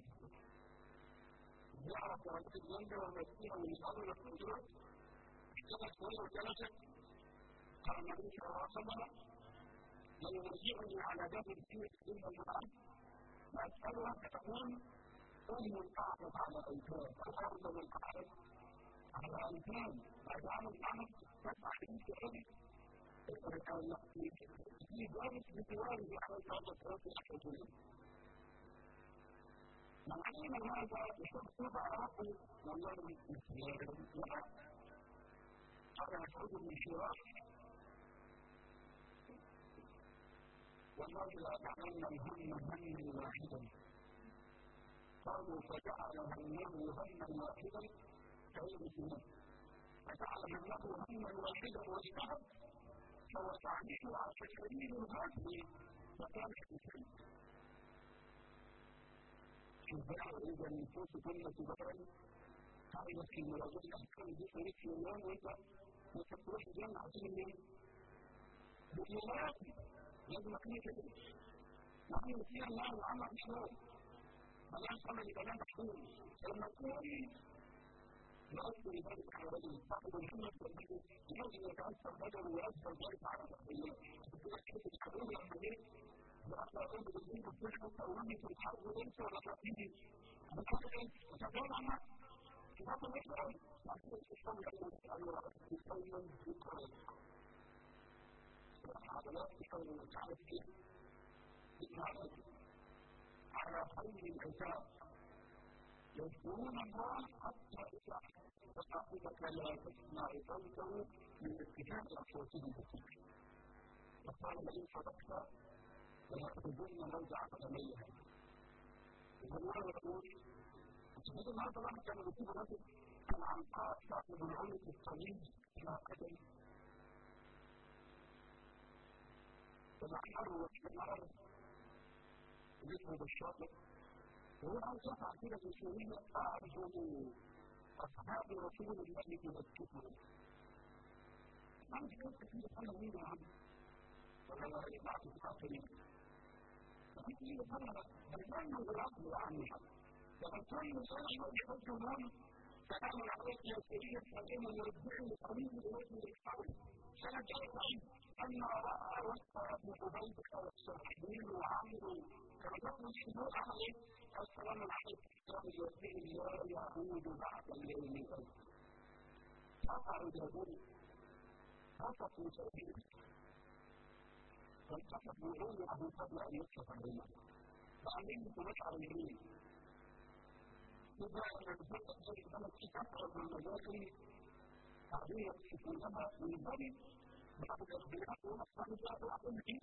يعرف رئيس الجنة والمسيح من الأمر الكبير احتفت كل وجلست قال النبي صلى الله عليه وسلم لن يرجعني على باب الدين إلا الآن فأسألها فتقول أم الأعرض على أيتام الأرض من الأعرض على أيتام أجعل الأمر تسعى بنت أبي في ذلك بتوارد على الأرض في أحد من علم هذا يشوف ربه والله الإسلام لا هذا مسعود بن شراح والله لا تعلمنا الهم هما واحدا قالوا فجعل همه هما واحدا كغير سنين فجعل همه هما واحدا واجتهد فوسعته على سبيل الهدي فكان حسين شبعوا إذا النفوس كلها تبعي تعرف في مراجعة الأحكام دي فريق في اليوم وإنت وتروح جنة عشان الليل بالمرات لازم أكون كده نحن نسير الله وعمل بشوي الله صلى الله عليه وسلم فلما تقول يؤثر ذلك على رجل الصاحب محمد والنبي يجب أن يتأثر بدل ويأثر ذلك على الأخرين تقول كيف تحضر لما جيت وأخذ أقول بالدين بالصحة وأولي في الحرب وإنت ولا تأتيني بكل إيه وتقول عنها كتاب الإسلام لكن الإسلام يقول أنه يسلم بكل العضلات تحول تعرف كيف تتعرف على خير العتاب يذكرون الله حتى إذا وصاحبك لا تسمع صوته من اتفاق أصواتهم بكثير وقال لئن صدقت ويأخذون موضع قدميها إذا الله يقول تجد النهارده الواحد كان بيجيب رجل العنقاء صاحب العنق الطويل إلى قدم الأحمر والحمار جسمه بالشاطئ وهو عاوز يقع كده في سوريا أعجب أصحاب رسول الله تذكرهم عندك كنت كده أنا مين يا عم وأنا يبعث الخاطرين فكنت كده أنا بلغنا بالعقل عنها فبالتالي الإنسان يحب المهم فتعمل عملية سياسية فإنه يرجعني قريب إليه بالحول سنة جاءت أن رأى وقت ابن عبيد والصحيحين وعمرو كما يقول الشهور عليه السلام عليكم كان يرجع الله يعود بعد اليوم الأول قطعوا دابون قطعوا سبيل فانتقف وعوده قبل أن يطلق عليه فأمين تمشعر اليمين إذا الفقه كانت كثرة من المجال عادية كلها من بني بعض الأخبار والأخبار وأقول فيه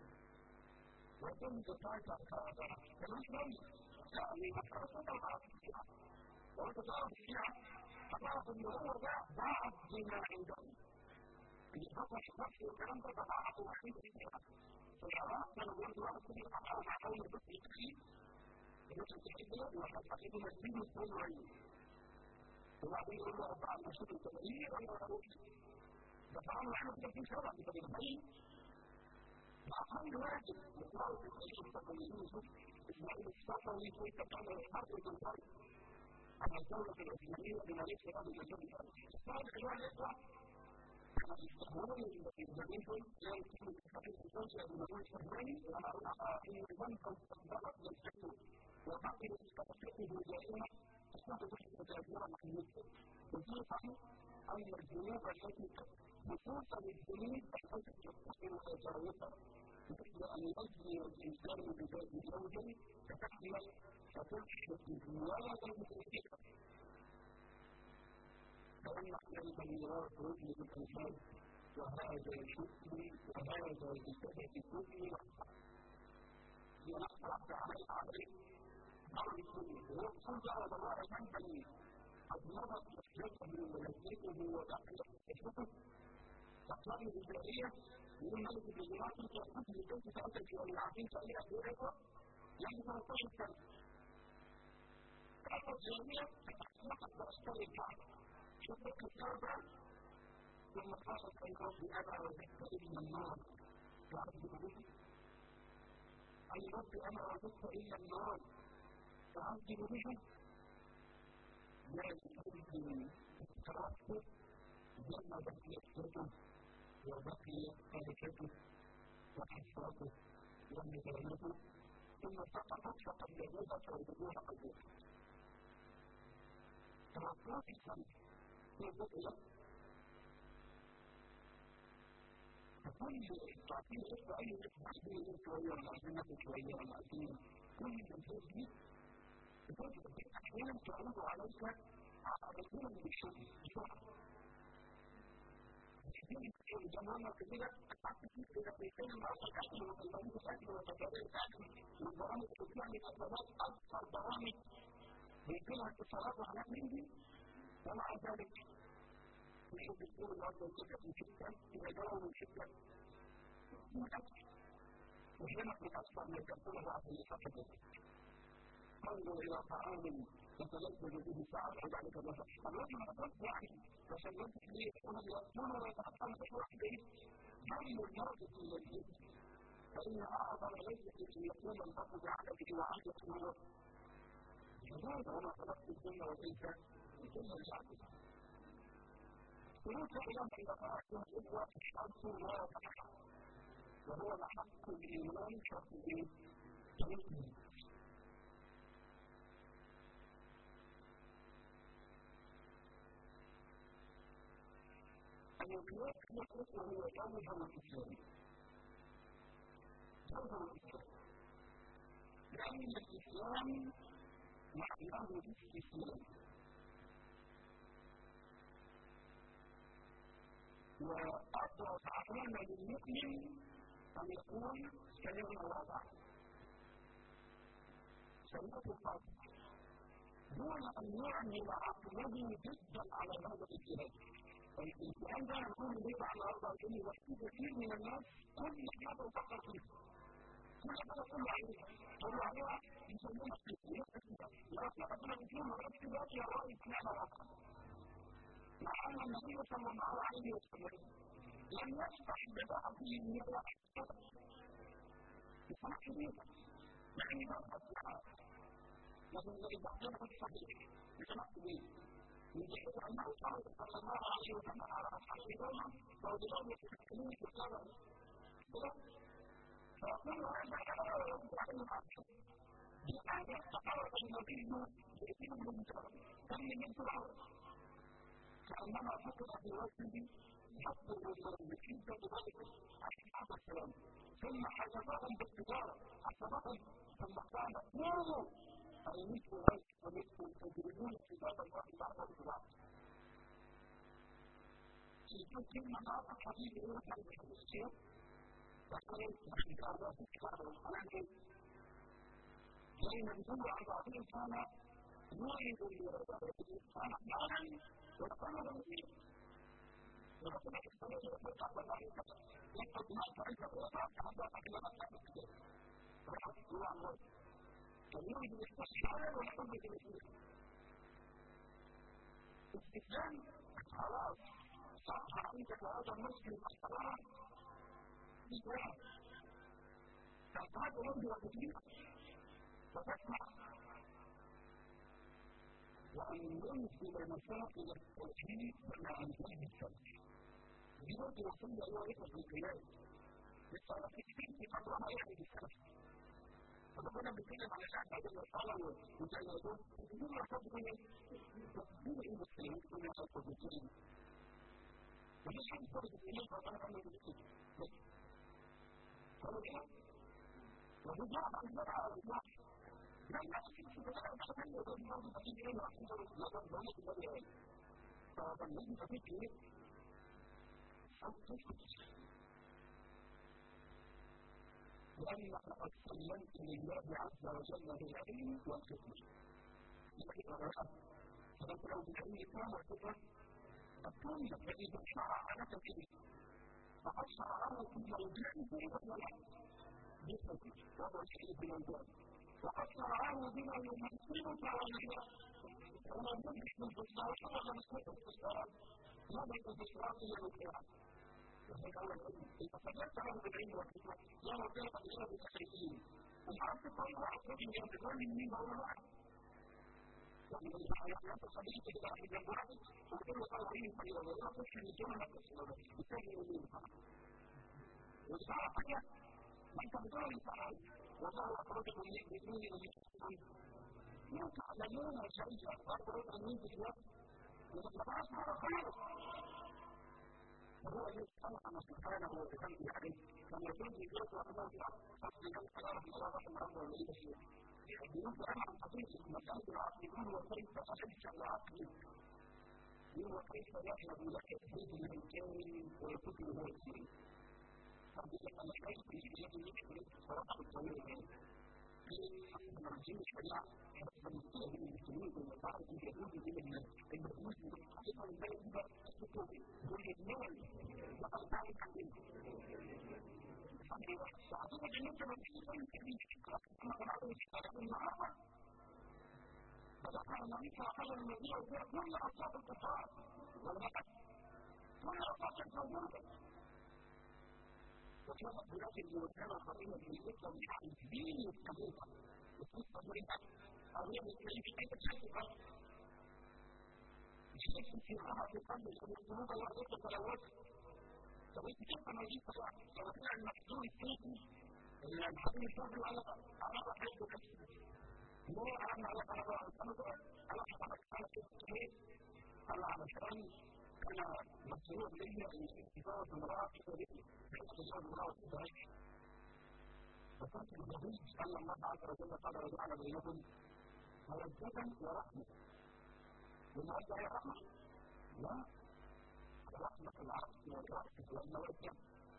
وكم تتعطى هذا كمان بني يعني أكثر صدر على الشيعة وتتعرف الشيعة أعرف أن هو ده بعض ما عندهم اللي فتح نفسه الكلام ده بعض وحيد الشيعة في العراق كانوا بيقولوا واحد كل الأحوال مع أول بس التخيل الناس التخيل واحد حقيقي مسجد وكل عين وبعدين يقول له أربعة المشهد التمرير وأنا أروح فطبعا احنا كده في شرع بتبين أقل واجب يقرأوا في العيش التقليدي يشوف إسماعيل الصفوي كيف كان يحرك الفرق على الدولة العثمانية بمالك هذا الجزء الثاني الحوار يطلع على الاستهوان الجميل لا يمكن التحقيق التوسع بمجال الشهراني وأنا أرى أن يبنكم تنظرت للفكر وبقي تتحقق دائما أصبحت تحت تأثيرا محمودة وفيها أن الجنوب التي خصوصا الجنوب التي تتصل وتتراوح مثل أن يجري الإنسان بذات زوجه فتحمل فتلحق ولدا بذاتها فإن ذلك الميراث رجل بالإنسان وهذا شكري وهذا بسبب كل لحظة لنحظى عليه عليه على الكل ويقصد على الله جنبه قد مضت نفسته ولذته ودخلت نفسته تقتضي الإجرائية يقول ملك الجزيرات تأخذ لجنة تأثر في العقيم سألها بإعطاء يعني ثلاثة عشر سنة تأخذ جميع تتحقق بأسفل الكعبة شفت الكعبة ثم قالت أي رب أنا وجدت إلا النار تعبد به أي رب أنا وجدت إلا النار تعبد به لا يستخدم الترفض لما بقيت كتب وبقيت ملكته وحفاظه ومثالته ثم سقطت فقد يجوزت ويجوزها قد ترفضت السنة يجوز له فكل تعطيه اسم أي اسم عشرين شوية ولا عشرين شوية ولا عشرين كل الجنسات دي بتجد أحيانا تعرض عليك رسولا بالشيء بسرعة الجمهورنا كبيرة حتى إذا بيتكلم مع الأكل والبرامج الأكل والتجارب الأكل والبرامج التوسيع للأسبابات أكثر برامج بيكونها اتصالات وحاجات من دي ومع ذلك يشوف الدكتور الأرض والكتب من شدة إذا جاءوا من شدة من أكل وهنا بتأثر من الكرتونة بعد اللي فقط انظر إلى طعام يتلذذ به الشعب وذلك النفس الرجل الرد يعني وسلمت ليه انهم يأكلون ويتحكمون في وحده جل المرض في اللذيذ فإن أعظم لذة أن يكون الفضل بعدده وعادة النور لذلك وما خلقت الجنة والإنس إلا ليعبدون سلوك إله إذا فرأتهم إخوة الشمس لا يتحقق وهو محق الإيمان شرط الدين المسلم الوكيل يخلق هو جوهر الإسلام جوهر الإسلام لأن الإسلام معناه الاستسلام وأفضل علامة للمؤمن أن يكون سميعا واضحا سميع الفاضل دون أن يعمل عقله جدا على هذا الاتجاه الإنسان ده يكون بيت على الأرض عشان وفي كثير من الناس كل حاجة يفكر فيها كل حاجة كل عليها كل عليها يسمونها التسليم لا أصلا كثير من الناس يا رأي سمعنا واقع مع أن النبي صلى الله عليه وسلم لم يشرح ببعضه من الوقت يسمع كبيرا يعني ما أصلها لكن إذا كان الصحيح يسمع كبيرا من جهة أنه صلى الله عليه وسلم على أصحابه دوما فوجدهم يتكلمون في الكلام فأقول هذا لا يرد عليه العقل لأن يتقرب النبي بإذن المنكر كم من فرعون كأنما فقد في وجهه حق الرسول بشدة ذلك عليه السلام ثم حسبهم بالتجارة حسبهم ثم قال قولوا فيميت إليك ومثل تدريبون كتاب الله بعض البعض. في كلمة نعطى حديث إلى هذا الشيء وقالت نحن الله في الكتاب والقرآن لأن الجملة العربية كان يريد الإنسان مالا وطلب فيه ولكن الإنسان يتعب الله يقصد ما تعرف ويتعب حضرتك لما تعرف كده ويحب الله الله كان يريد الاستشعار ويحب الإنسان استسلام خلاص صح عندك وهذا المسلم الصلاة في واحد تعتاد ربي وتجيبك فتسمع وأن ينزل مشاكل التوحيد مع أنزال الشرك. دي برضه وصلنا إلى رفض القيام. بالطبع في كتير في قدرها يعني بالسلف. فبقينا بنتكلم على شعب هذا الصلاة وزي ما يقول بدون رفض من بدون إيه المسلمين بدون رفض الدين. مفيش حد فرض الدين فأنا أعمل بالدين. قالوا إيه؟ وبجرب عن الزرع والجرع لا يمكن في الزرع الحسن يقول لهم بجيب إيه وعشان لقد ضمت الزرع فبنجي بجيب إيه لأن لقد سلمت لله عز وجل بالعلم والخدمة لكن الرحم فأنت لو بالعلم كان الخدمة الثانية فإذا شرع لك به فقد شرعه في موضعه ولا بيتك وضع شيء في الوجود وقد شرعه بما يمثلك عليها وما يمكن من تصدارك ولا مسكت التصدارات لا بيت التصدارات هي الوكيعة وهذا هو العلم إذا فجأت له بالعلم والحكمة لا وكيعة إلا بالتحريفين وحرفت كل واحد يجب أن يكون من هو واحد يعني إذا حياتنا تصديق إلى أحد الواحد وكل قوانين فإذا لا تشعر الجملة التصدارات بالتالي يمين فقط وإذا حاجة أنت بتقول الفعل وضع أخرجكم من بدون وجهكم لا تعلمون شيئا أخرج من بدون وتتبعش على خير وهو الذي خلق سبحانه وبحمده عليه لما يكون في ذات وأمام فصل ذلك الأرض إلى رحم الأرض والإلى الشيء بنفس أنا عن حقيقة مسألة العقل يقول وكيف أشد العقل يقول وكيف يحلب لك الزيت الإمكاني ويكون له الزيت فبدأ أن يحتاج في الشيء الذي الصراحة الطويلة يعني في مرجين الشريعة فبالتالي المسلمين والمطاعم يجوز بهم المسلمين بالحقيقة من ذلك بقى السكوت والإدمان وقد تعرف عنهم فأعتقد أن أنت من في كل كبير كما كان عدو الشيطان المعارضة فذكر النبي صلى الله عليه وسلم المبيع كل أصحاب الكفار والمكة كل أصحاب الكفار وكانت بلاد الوكالة الخطيرة في القصة من عن الدين والكبيرة القصة مريحة أو هي بالتالي كيف تشكل قلب مش تكتب في خطأ في قلب لأن القلوب الله ذكر تلوث طب انت كيف ما يجيب طبعا لو كان المحزون السيكي اللي الحبيب الشرطي وقال لك أعرف حيث كتب ليه أعلم على قرار على حضرتك على كتب ايه قال علشان أنا مسؤول لي إدارة المرأة في طريق إدارة المرأة في طريق وكنت الجديد أن الله عز وجل قال وجعل بينهم مودة ورحمة والمودة هي رحمة لا رحمة العقل والرحمة والمودة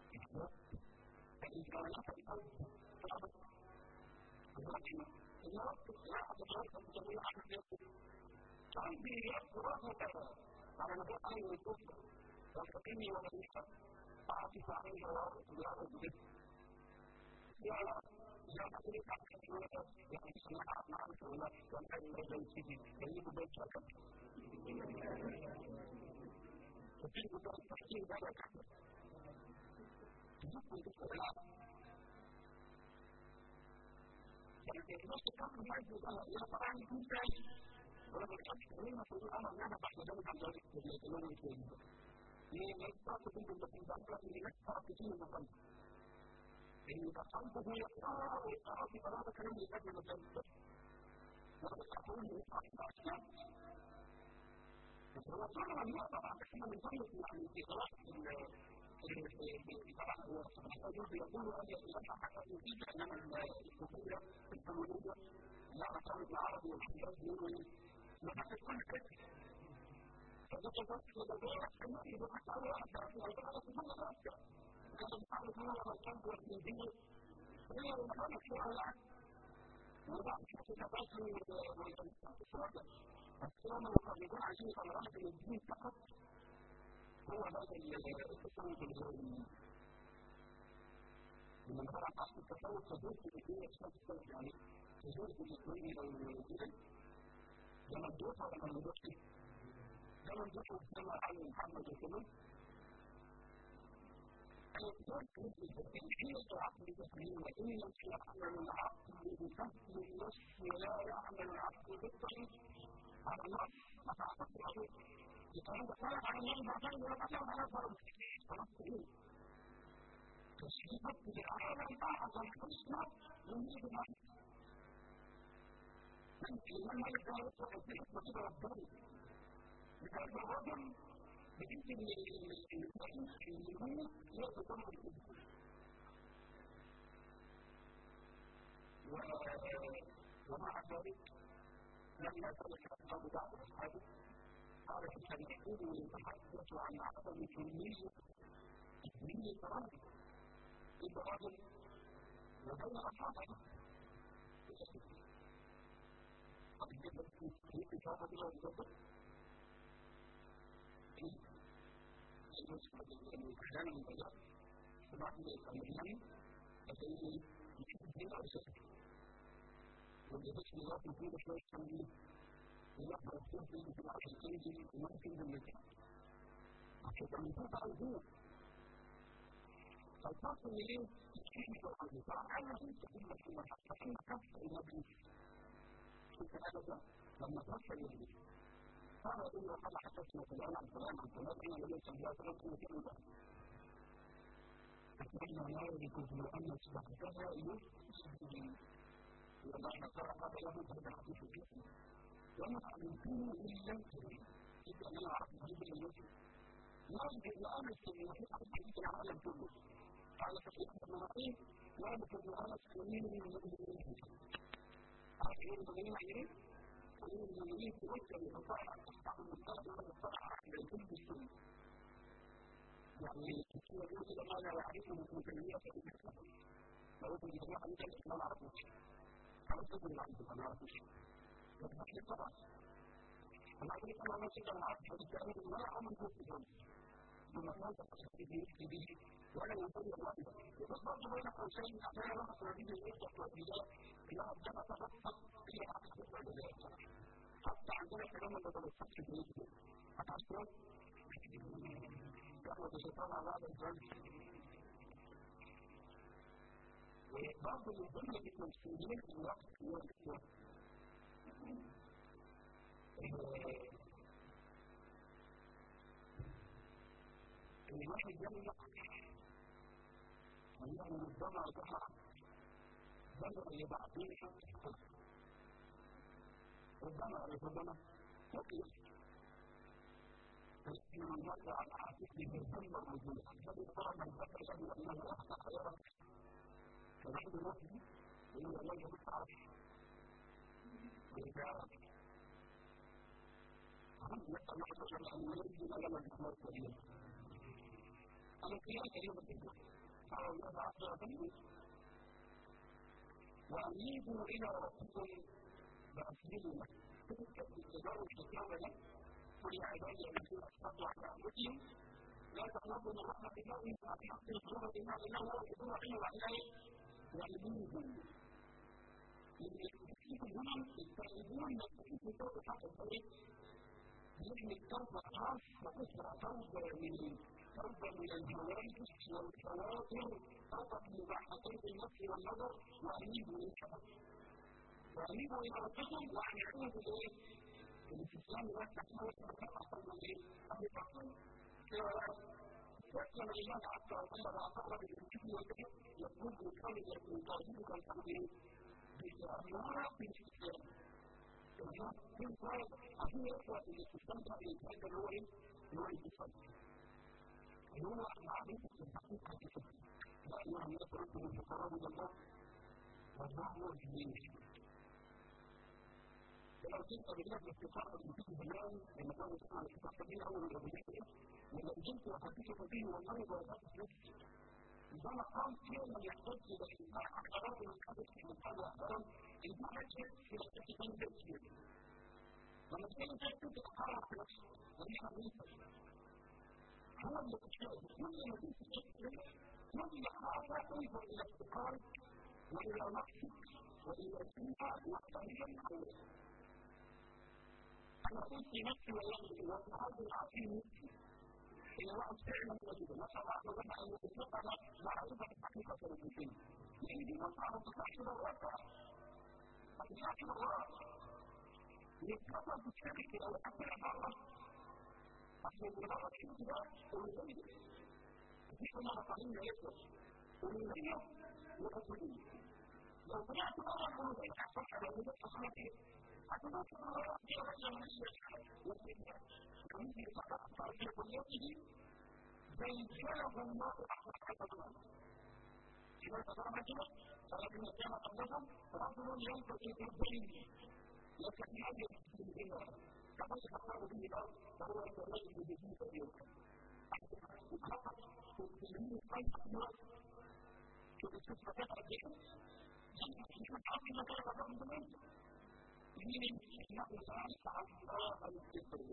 فإن كان لك الأرض فأبد الرحمة الرحمة الرحمة الرحمة جميع عقل قلبي يأخذ على نبوء عليه الكفر والحكمي والنبيحة أعطف عليه وأعطف بأعطف به يعلم لا أدرك عن كثيرة يعني سماعة معرفة ولا والآن لا يسيدي يجب بيت شاكب وفيه بطاق التحكيم ذلك تجب الكفر العالم يعني الناس تكون معي يا طبعا يكون ثاني ولما الحج لما تقول أنا أنا بعد ذلك عن ذلك يتلون الكلمة ليه لا يستطيع تقول بالمسيح بأنك ليه لا يستطيع تقول المقام إن تقلبه يقرأ ويقرأ في قرارة كلام يجب المجال وقد تقول لي يقرأ في الأسلام هو طبعا لا طبعا احنا من طريق يعني في قراءة طبعا هو سبحانه وتعالى يقول أن يتلقى حتى يفيد أنما الكفية التمويلية يعني طالب العربي والحجاز بيقولوا ايه؟ نحن كل كده. فده بس كده دورك كمان يبقى حتى على واحد ويبقى في كل رأسك. كان بيحاول هو والقلب والجنبية هي المحامة فيها يعني. وبعد كده تبقى والإنسان في الصلاة. السلام المقربون عايزين يطلعوا لك الدين فقط. هو هذا التصوف الغيري. لما نرى أصل التصوف تدور في الدنيا بشكل يعني تدور في الدنيا والدين. لما تدوسها لما ندوسها لما ندوسها بسمع عن محمد وسلم الدور في الدين هي العقل التسليم وإن لم يعمل العقل بفصل النص ولا يعمل العقل بالطريق على النص فتعتقد عليه يقولون بطلق على الله بعدين ولا بطلق على فرض خلاص تقول تشريفك بالعالم بعض الحسنى يميز النص لما يقول يطلق الفكرة بكده ربنا بكلمة الرجل بجد ان الكائن اليمين يقدر يطلق الفكرة ومع ذلك لم يترك أصحاب بعض أصحابه قال فسنحكم يتحدث عن عدم كمية كمية الرجل الرجل وبين أصحابه في كتابة الله الجبر الإنسان المبادر سمعت الإسلاميين فسيئي يشوف الدين أرسل والجبس الله في كل شوية تنبيه الله رسول في الجبع الكنجي وممكن بالنسبة عشان تنبيه أرجوه فالفاصل إليه يشوف الأرض فأنا كنت أقول لك إنه حتى كفت النبي كنت أبدا لما توصل إليه قال إنه قد حدثنا فلان عن فلان عن فلان إنه ليس الله فلان كل كلمة ده أتمنى لا يكون أن يصبحتها يسجد والله ترى هذا له هذا حديث الجسم وما علمتوه إلا الكريم إذا أنا أعرف جدا الوجه لا يجب أن أمسك المحيط حديث العالم كله قال فكيف المرأين لا يجب أن أمسك من المؤمنين عارفين المؤمنين عيرين المؤمنين توكل وتطلع تحت المستقبل وتطلع على الكل بالسنة يعني كثير يقول ما لا يعرفه من كلمية في الإسلام لو أنت جماعة أنت الإسلام عرفه أنا أقول لك أنا أعرفش لكن أكيد طبعا أنا أقول لك أنا ما كنت أعرف هذا الكلام ولا عمل كنت لما كنت أستفيد به ولا يقول الله بس برضه بين قوسين أنا لا أستطيع أن أفتح وأبدا إلا أبدا أتفقد إلى أحد حتى عندنا كلام اللي بنفتح في الجنة أتعرف دعوة الشيطان على هذا الجنة وبرضه من ضمن المسؤولين في الوقت هو الإسلام الواحد يملك أنه ربما ظهر ظهر لبعضين حتى ربما ربما تقف فإنه يرجع على عاتقه بالهم والرجوع الذي طبعا من ذكر أنه أخطأ خيرا فنحن نفسي إنه لا يجب تعرف وإذا هم يتمحضر أن ينزل لنا الإخلاص والإيمان أنا قيام كلمة الله قال الله عز وجل وأنيبوا إلى ربكم بأسلموا له تلك الاتباع الكتاب له قل يا عبادي الذين أسرفوا على أنفسهم لا تقنطوا من رحمة الله إن حق القلوب إنه إنه هو الغفور الرحيم وإليه وأنيبوا التائبون التائبون من توبة حق الطريق يحمي التوبة خاصة أخرى توبة من توبة من الهواجس والخواطر توبة مباحتين النفس والنظر وأنيبوا إلى الشباب وأنيبوا إلى ربكم وأعلموا بالإيه؟ الإسلام والتحكيم والتحكيم أصلا من إيه؟ أبي بكر وأسلم الإيمان حتى وصل وأقرب بالإسلام والكفر يقول بالكامل يكون تعجبك التعبير بالأمارة في الإسلام كل صار عشان يقرأ الاستسلام ده الإنسان اللي هو إيه؟ اللي هو الإنسان اللي هو معروف في الحقيقة الإنسان لا أيها الناس أنتم الفقراء من الله والله هو الجميل لو كنت بدأت الاستقامة في كتب البيان لما كانوا يسمعوا الاستقامة دي أول الأبنية ولو جنت وحديثة فيه والله وضعت نفسي إذا ما قام كيما يحتاج إلى إنسان أكثر من الحدث من قبل أحيان إذا ما كان في الحدث من ذلك لما كان ذلك تتقرر في نفسه ودي حديثة هو اللي تشاهد كل ما تشاهد كل حاجة تنظر إلى استقامة وإلى نفسك وإلى سنها وإلى الحياة أنا قلت في نفسي وهذا العظيم إلى واحد فعلا يجب نسأل الله لنا أن يتفقنا معرفة الحقيقة الوجودية لأن دي مسألة تتحصل الواقع تتحصل الواقع يتفقنا بالشركة أو حتى الحرة أصل الولاء الشركة والوزيدة في كنا مقالين يسر والوزيدة والوزيدة لو طلعت مرة الوزيدة أحسن على الوزيدة الصحيحية أتبقى الله في رجل من الشيخ والوزيدة ومثل صحيح في كليته زينه الله أحسن حتى الله إذا تضرب كده فلكن كان قبلهم رجل ينتهي بالبين لكن هذه الدنيا كما يتقرب به الأرض فهو يتواجد به كثيرا وخطط تسلمين خيط الناس تشوف فتاة الجيش يمكن تعطي مكان قبل زمان من إنه ذلك عن الله الكبرياء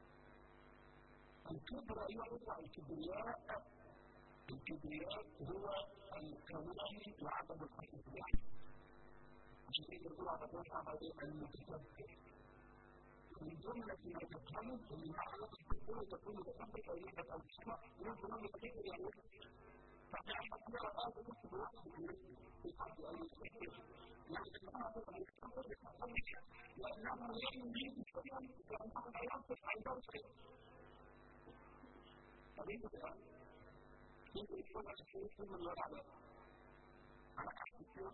الكبر أيها الأخوة الكبرياء الكبرياء هو الكمال وعدم الحقيقة عشان كده يقول على الرفع بعدين المتكبر من جملة ما تفهمه اللي معنى تكون تكون متكبر أو يحدث أو تسمع يقول أنه متكبر يعني يحدث فبيحدث كده الآن بنفس الوقت بالنسبة لقبل أن يستكبر يعني تسمع تبقى متكبر بتحصلش لأنه يملي بشكل لأنه لا ينطق عن ذلك طبيعي بقى كيف يتفرع الشيء ثم الوضع ده على كحف الشيء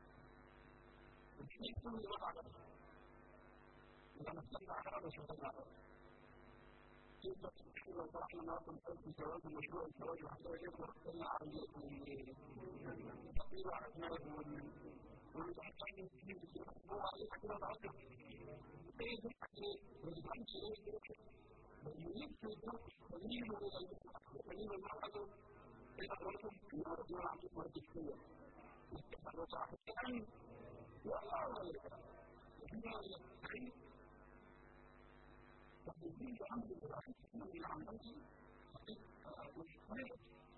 الشيء ثم الوضع ده إذا ما استمع هذا مش هتبع ده كيف تتكلم لو طرحنا النهارده مثال في زواج المشروع الزواج وحتى يقدر يطلع على التقرير على دماغه واللي تحت عين كتير كتير هو عليها كده ضعيف ايه ده ايه ما يفهمش ايه كده يمكن تقليل تقليل المرأة إلى الرجل يرجع عن المرجحية يستحق صاحب الآن ولا ولا فيما يستحق تقليل عمل الرئيس من العمل والحياة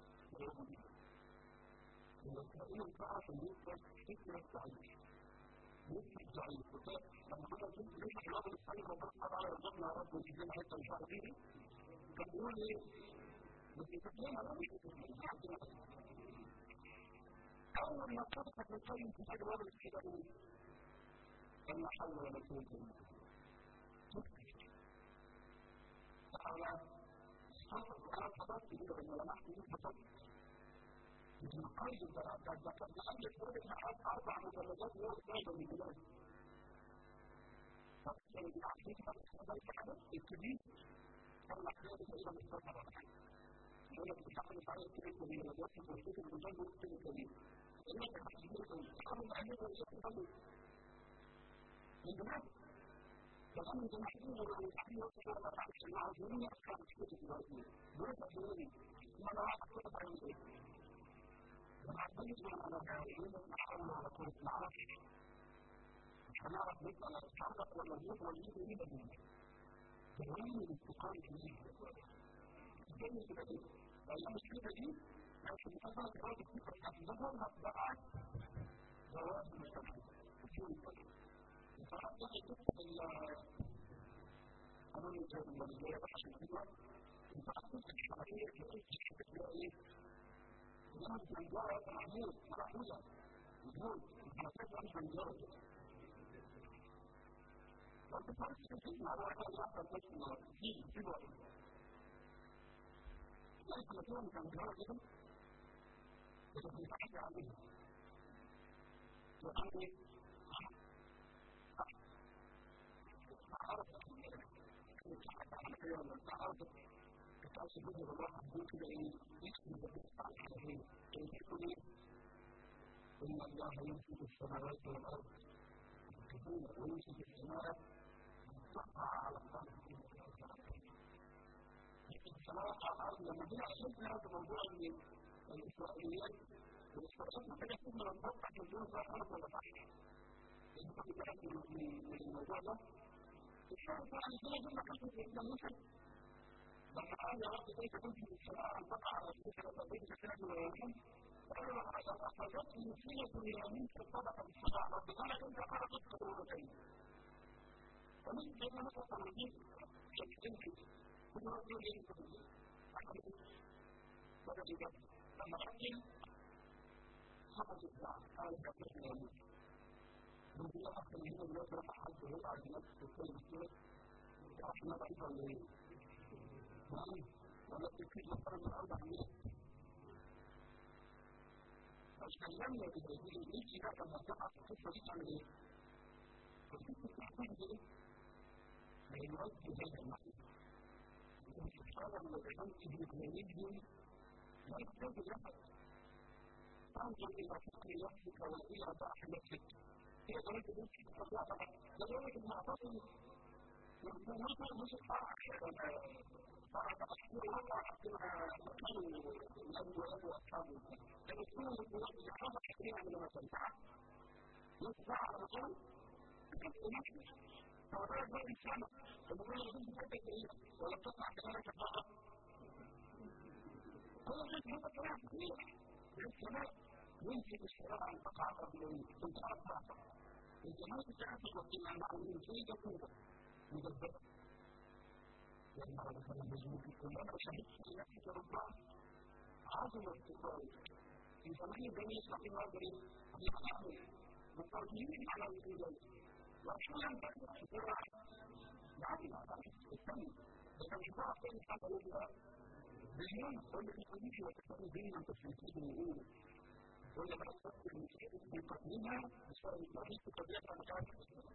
والتقليل تعرف أن يكون فكرة ضعيف ممكن ضعيف لما كنا نقول ليش الرجل الثاني ربنا على رزقنا رب وجدنا حتى مش عارفين كان بيقول ايه بس يتكلم على مش اول ما فتحت القيم في هذا الوضع كده ايه ان حول ولا قوه الا بالله تعالى انا حضرت كده لما لمحت دي حصلت ابن القيم ده ده ده ده قبل الفرق معاه اربع مجلدات وهو صاير من البلاد فكان العقيد هذا الحدث الكبير كان العقيد تقريبا مستقر على حاجه يقول لك بتحصل على الكبير الكبير ده في الوقت الرجال والكبير الكبير يقول لك الكبير الكبير قالوا ان هذا الشيء من زمان فقالوا ان محمود لو الحديث وصل على بعض المعذورين اكثر من كتب الوزن دول تقولي ما انا راح اقول على ايه العقيد على العالمين المحاولة على كل العرش هنعرف نبقى نتحرك ولا نروح ولا نيجي نيجي نيجي تغيير الاستقامة فيه ازاي كده ايه؟ ايام الشيطة دي لكن مثلا تقعد تفكر في الظهر هتبقى جواز المستقبل وشو الفرق فحتى تكتب قانون الجواز المالية بحث الفكرة انت حطيت الشرعية كيف تشتغل ايه؟ لما تنجرد معمول مرحولة مجهول الحركات مش هنجرد وانت تعرف تسمع على واحد يحضر بس في في الوقت لأنك مثلا كان جرد كده بس بيتحكي عليها وقال ايه عرفت عرفت تعرف الفيديو بالراحة تقول كده ايه يكتب بتدفع الحاجين كان تقول ايه إن الله يمسك السماوات والأرض كثيرا ويمسك السماء تقع على الأرض. الصلاة على الأرض لما جينا شفنا هذا الموضوع من الإسرائيليات، الإسرائيليات محتاجة تكون من الضغط عشان تكون فيها خلق ولا صح. أنت بتعرف من الموضوع ده؟ الشرط يعني كده جملة كلمة سيدنا موسى لما قال يا رب كيف كنت في السماء أن تقع على السوق وتبيت سكنة اليمين؟ قال أخرجتني سيرة اليمين في الطبقة بالسبع رب قال كنت خرجت قدرتين. ومن كلمة نقطة الرجيم يمكن كل رجل يمكن وجد جد لما أكل خرج الساعة قال كيف اليمين. ممكن أحسن من هنا دلوقتي لما حد يقع على الناس في الكلمة السورة احنا ضعيفة ولا ايه؟ نعم ولا تكفيش أكثر من أربع مئات. عشان لما تبقى نيجي بقى لما تقع في القصة دي تعمل ايه؟ القصة بتحتاج ايه؟ هينوجه هذا المعنى. الشارع لما تغنتي بمكانيهم لا يحتاج لها. تنظر إلى فقر نفسك وإلى ضعف نفسك. هي درجة نفسك تطلع لذلك المعتصم والمناطق مش الحرق فرق أشهر وقع فيها مكان الأب والأب وأصحابه لأن يكون البلاد يحافظ حكرين من مثل ساعة يدفع على طول بكفء نفسه فوضعت بقى السنة فبقول لهم بكفء إيه ولا بتطلع كذلك الضغط كل شيء هذا كلام كبير للسماء يمكن الشراء عن تقع قبل كنت أربع انت ما تتعرف وقت المعلومين شيء كثيرا مجدد لأن هذا كان المجموع كلنا شهدت في نفسك ربما عظم التطور في زمان بني إسرائيل وابرين يقعوا مترجمين على الإنجاز وأحيانا تكون الزراعة يعني لا تستمر لكن الزراعة كانت حتى لله باليوم كل الإنجاز وتكون بينا تشريكين ويقولوا ولا بقى تفكر بقدمها بسبب التوحيد في طبيعة مكان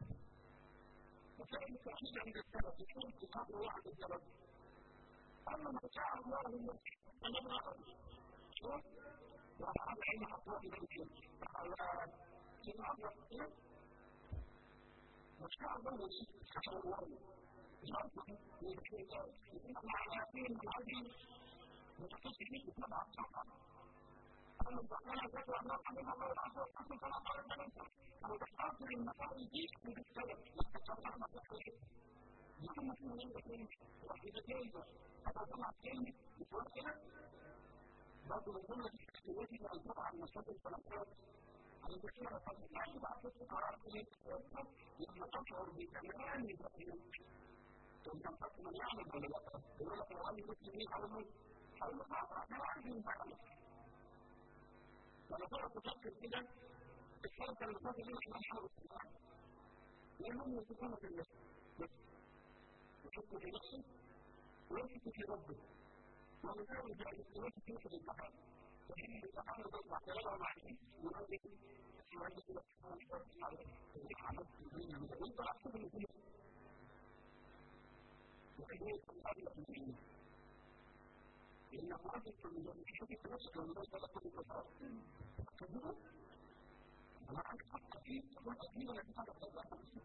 وفعل التوحيد عند السبب يكون في قبر واحد السبب أما ما شاء الله من أنا ما أعرف شوف وأحد عين أطوال بيتي على سنة أطوال ما شاء الله من شاء الله يرفض من الكتاب يكون على أثنين العديد متخصصين بسبع صفحات أنا بقول لك أنا أنا ما أعرف أصلا كلام على الكلام أنا بحاول المسائل دي بتتكلم بتتكلم عن مسائل يكون مسؤولين بكين وإذا كان أنا طلع كلمة بتقول كده برضه الجملة دي تحتوي على طبعا مشاكل الثلاثات على فكرة فبالتالي بعد قرار كلمة لما تشعر بكلام بكين ثم تنفق من يعلم ولا لا يقول لك لو أني كنت مين على حول ما أنا عندي مفعل لما تقعد تفكر كده الشرطة اللي فاتت دي احنا نحاول السماء لأنهم يصفون في النفس بس يحطوا في نفسه ويمسكوا في ربه ومثال ذلك يمسكوا في البحر فهي البحر تطلع كلامها مع الناس ونجد شوية كده تكون شرط على اللي عملت في الدنيا من وانت أحسن من الدنيا وكذلك الأبلة في الدنيا لأن أخواتك في المجال تشوفي في نفسك لما تبقى لك الكفار كذلك أنا عندي حق فيه تكون أكيد لك حاجة تبقى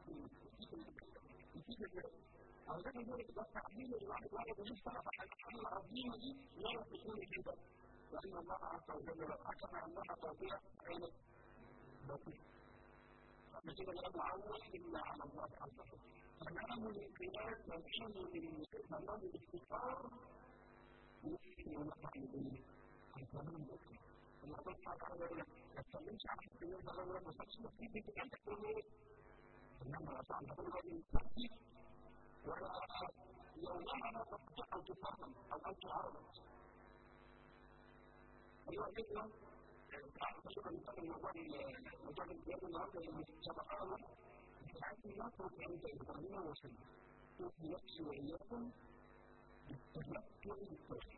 في الجزء أو ذلك ذلك بس تعليم الواحد واحد ويشتغل في الحاجة العظيمة دي لا يستطيع جدا وإن الله عز وجل لو حكم أنها توضيع عينك بطيء فما كده لا معول إلا على الله عز وجل فنعم الانقياد والحل من تمام الاستغفار يمكن ونفع الدنيا الكلام الأخرى الله سبحانه وتعالى ما تكلمش عن الدنيا ده لو ما صارش نصيب بيك أنت تقول إيه إنما أصلا تقول لك الترتيب ولا يومها لا تستطيع أن تفهم أو أن تعرض أيها الإخوة تعرف شكرا لكم الموضوع الموضوع الزياد النهارده اللي سبق أنا ساعات نترك عند إبراهيم وسلم توفي نفسي وإياكم بالتمتع بالتوحيد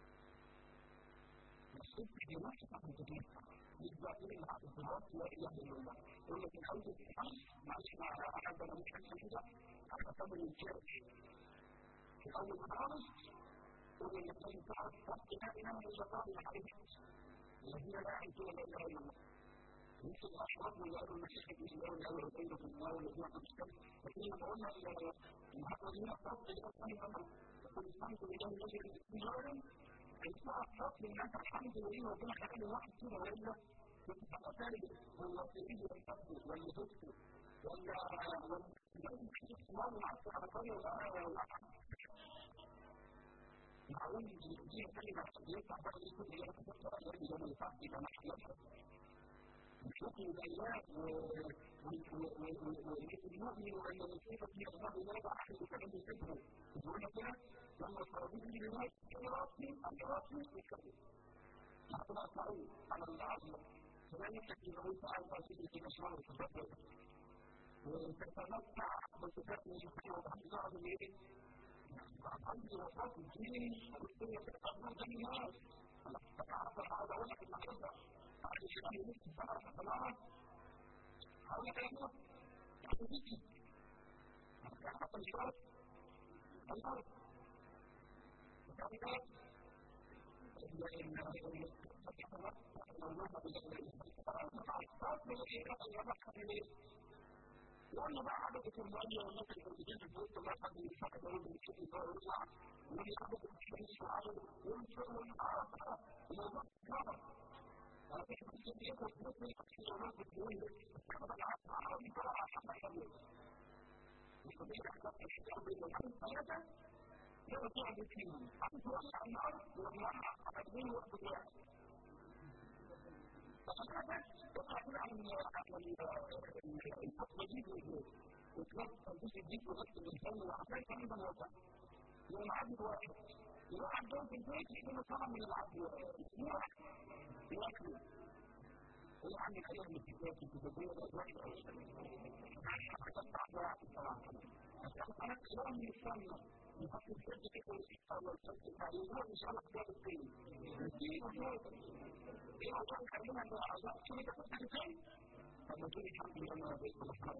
الصدق دي نفسك عن تجيبها يبقى إلى الاعتراف لا إله إلا الله يقول لك الأول الحج معلش مع أحد أنا مش حاسس كده أنا أكمل الجيش في الأول خالص يقول لك لازم تعرف وقت لا إله إلا الله الحديث الذين لا يعرفون لا إله إلا الله مش الأشراف اللي قالوا المسيح ابن الله واللي قالوا عزيزة الله واللي قالوا مشكلة، لكن لما قلنا المحاضرة دي أشراف لله أيضا يقول الحمد لله الذي الاستجارة اسمها أشراف لله الحمد لله ربنا خلق الواحد كده وإلا كنت تبقى خارج ولا تريد ولا تبدو ولا تبدو ولا ولا لازم تشوف الله معاك على قرية ولا ولا معقول دي كلمة ينفع بقى يكون هي تفكر الذي لم يفعل إلى نحيته بشكل الأيام والمؤمن وأن المصيبة هي الله لا أحد كلام الفكر يقول كده لما صاروا لي لناس راسي أنا راسي يكتب يحطوا أسمعوا على العظمة كذلك يقول تعالى راسي في مشروع الفكر وتتمتع بصفات من الحياة وتحضر بالإيه عندي وفاة الدين والسنة تتعبون زي الناس فتعرف هذا ولك المحبة بعد شيء يمكن تعرف الصلاة حاول تعمل تعمل حتى الشرط الأرض وكذلك وأنا بقى عدد المالية والناس الموجودين في البيت الله حد يفتح دوري بيشوف الدوري ويطلع ويجي عدد الشمس وعدد ويمشي والعرب الموضوع صعب. أنا مش بشوف إيه بس بس في جماعة الدول أنا بلعب عربي بقى عشان أحلل. مش بدي أحسب الشيء بين الحين ثلاثة يلا تعمل فيهم. أنا تولع النار ومولع على الدين وقت الوقت. فأنا تقعد عن التقليد وتلاقي تنفيذ الجيش وغسل الإنسان وعشان كمان بنوزع يوم عدد واحد يروح عندهم في البيت يجيبوا طبعا من العدد اسبوع ياكلوا يروح عند الأيام من الكتاب في الكتابية الأزواج عشان بعد واحد طبعا عشان أنا كلام من السنة يحط الشرط كده ويسيطر والشرط التعليمات إن شاء الله كتاب التاني يجيب وشوطة إيه عشان خلينا من الأعضاء كده كنت تاني فما تقولي الحمد لله أنا بيت بالأحمر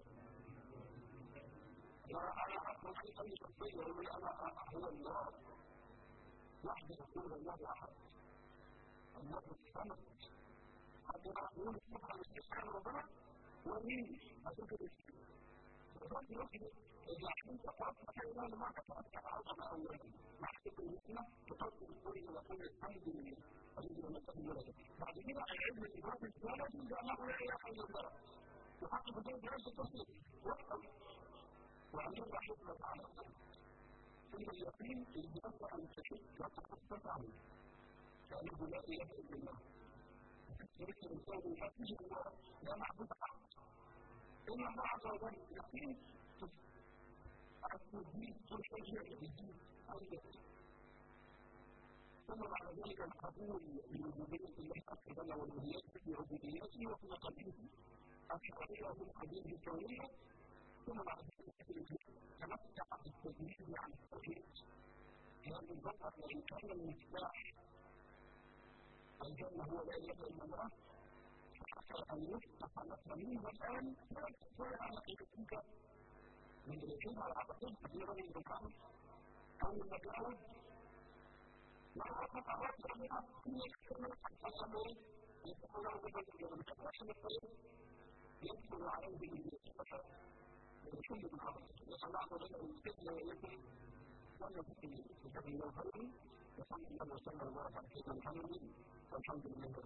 أنا أقول لك أي شخصية يقول أنا هو الله واحد يقول الله أحد الله الصمد حتى يقول الصبح الاستسلام ربنا ومين أشوف الاستسلام وفي الوقت إذا كنت تعرف حاجة لما تعرف عظمة أولا مع فكر الإسلام تقصد الكل وكل الحمد لله الذي لم يكن بعد كده العلم الإدراك الثالث بأنه لا إله إلا الله وحق بدون دراسة التصوير وحق وعليه حكمة على الله ثم اليقين الذي يبقى أن تشك وتخفف عنه كأنه لا إله إلا الله يريد الإنسان يحكيه الله لا معبود حق إن الله عز وجل يقين التوحيد كل شيء الدين أيضا ثم بعد ذلك القبول بربوبية الله عز وجل والألوهية في عبوديته وفي قلبه الشرعية من قبيله الكونية ثم بعد ذلك تمتع بالتجريد عن التوحيد لأن البشر وإن كان المفتاح الجنة هو لا إله إلا الله حتى أن يفتح لك منه الآن لا تستطيع أن يكفيك من الوجود على عبدين كثيرا من الحمد أو من المجاوب لا أعطت أعطت عنها كل كلمة حتى يقول يقول له بجد من الأشياء الطيب يدخل عليه بالبشر كل من الأرض يسأل الله عز وجل الفتنة يكون ولا تكون في سبيل الخير وصلى الله وسلم وبارك على سيدنا محمد والحمد لله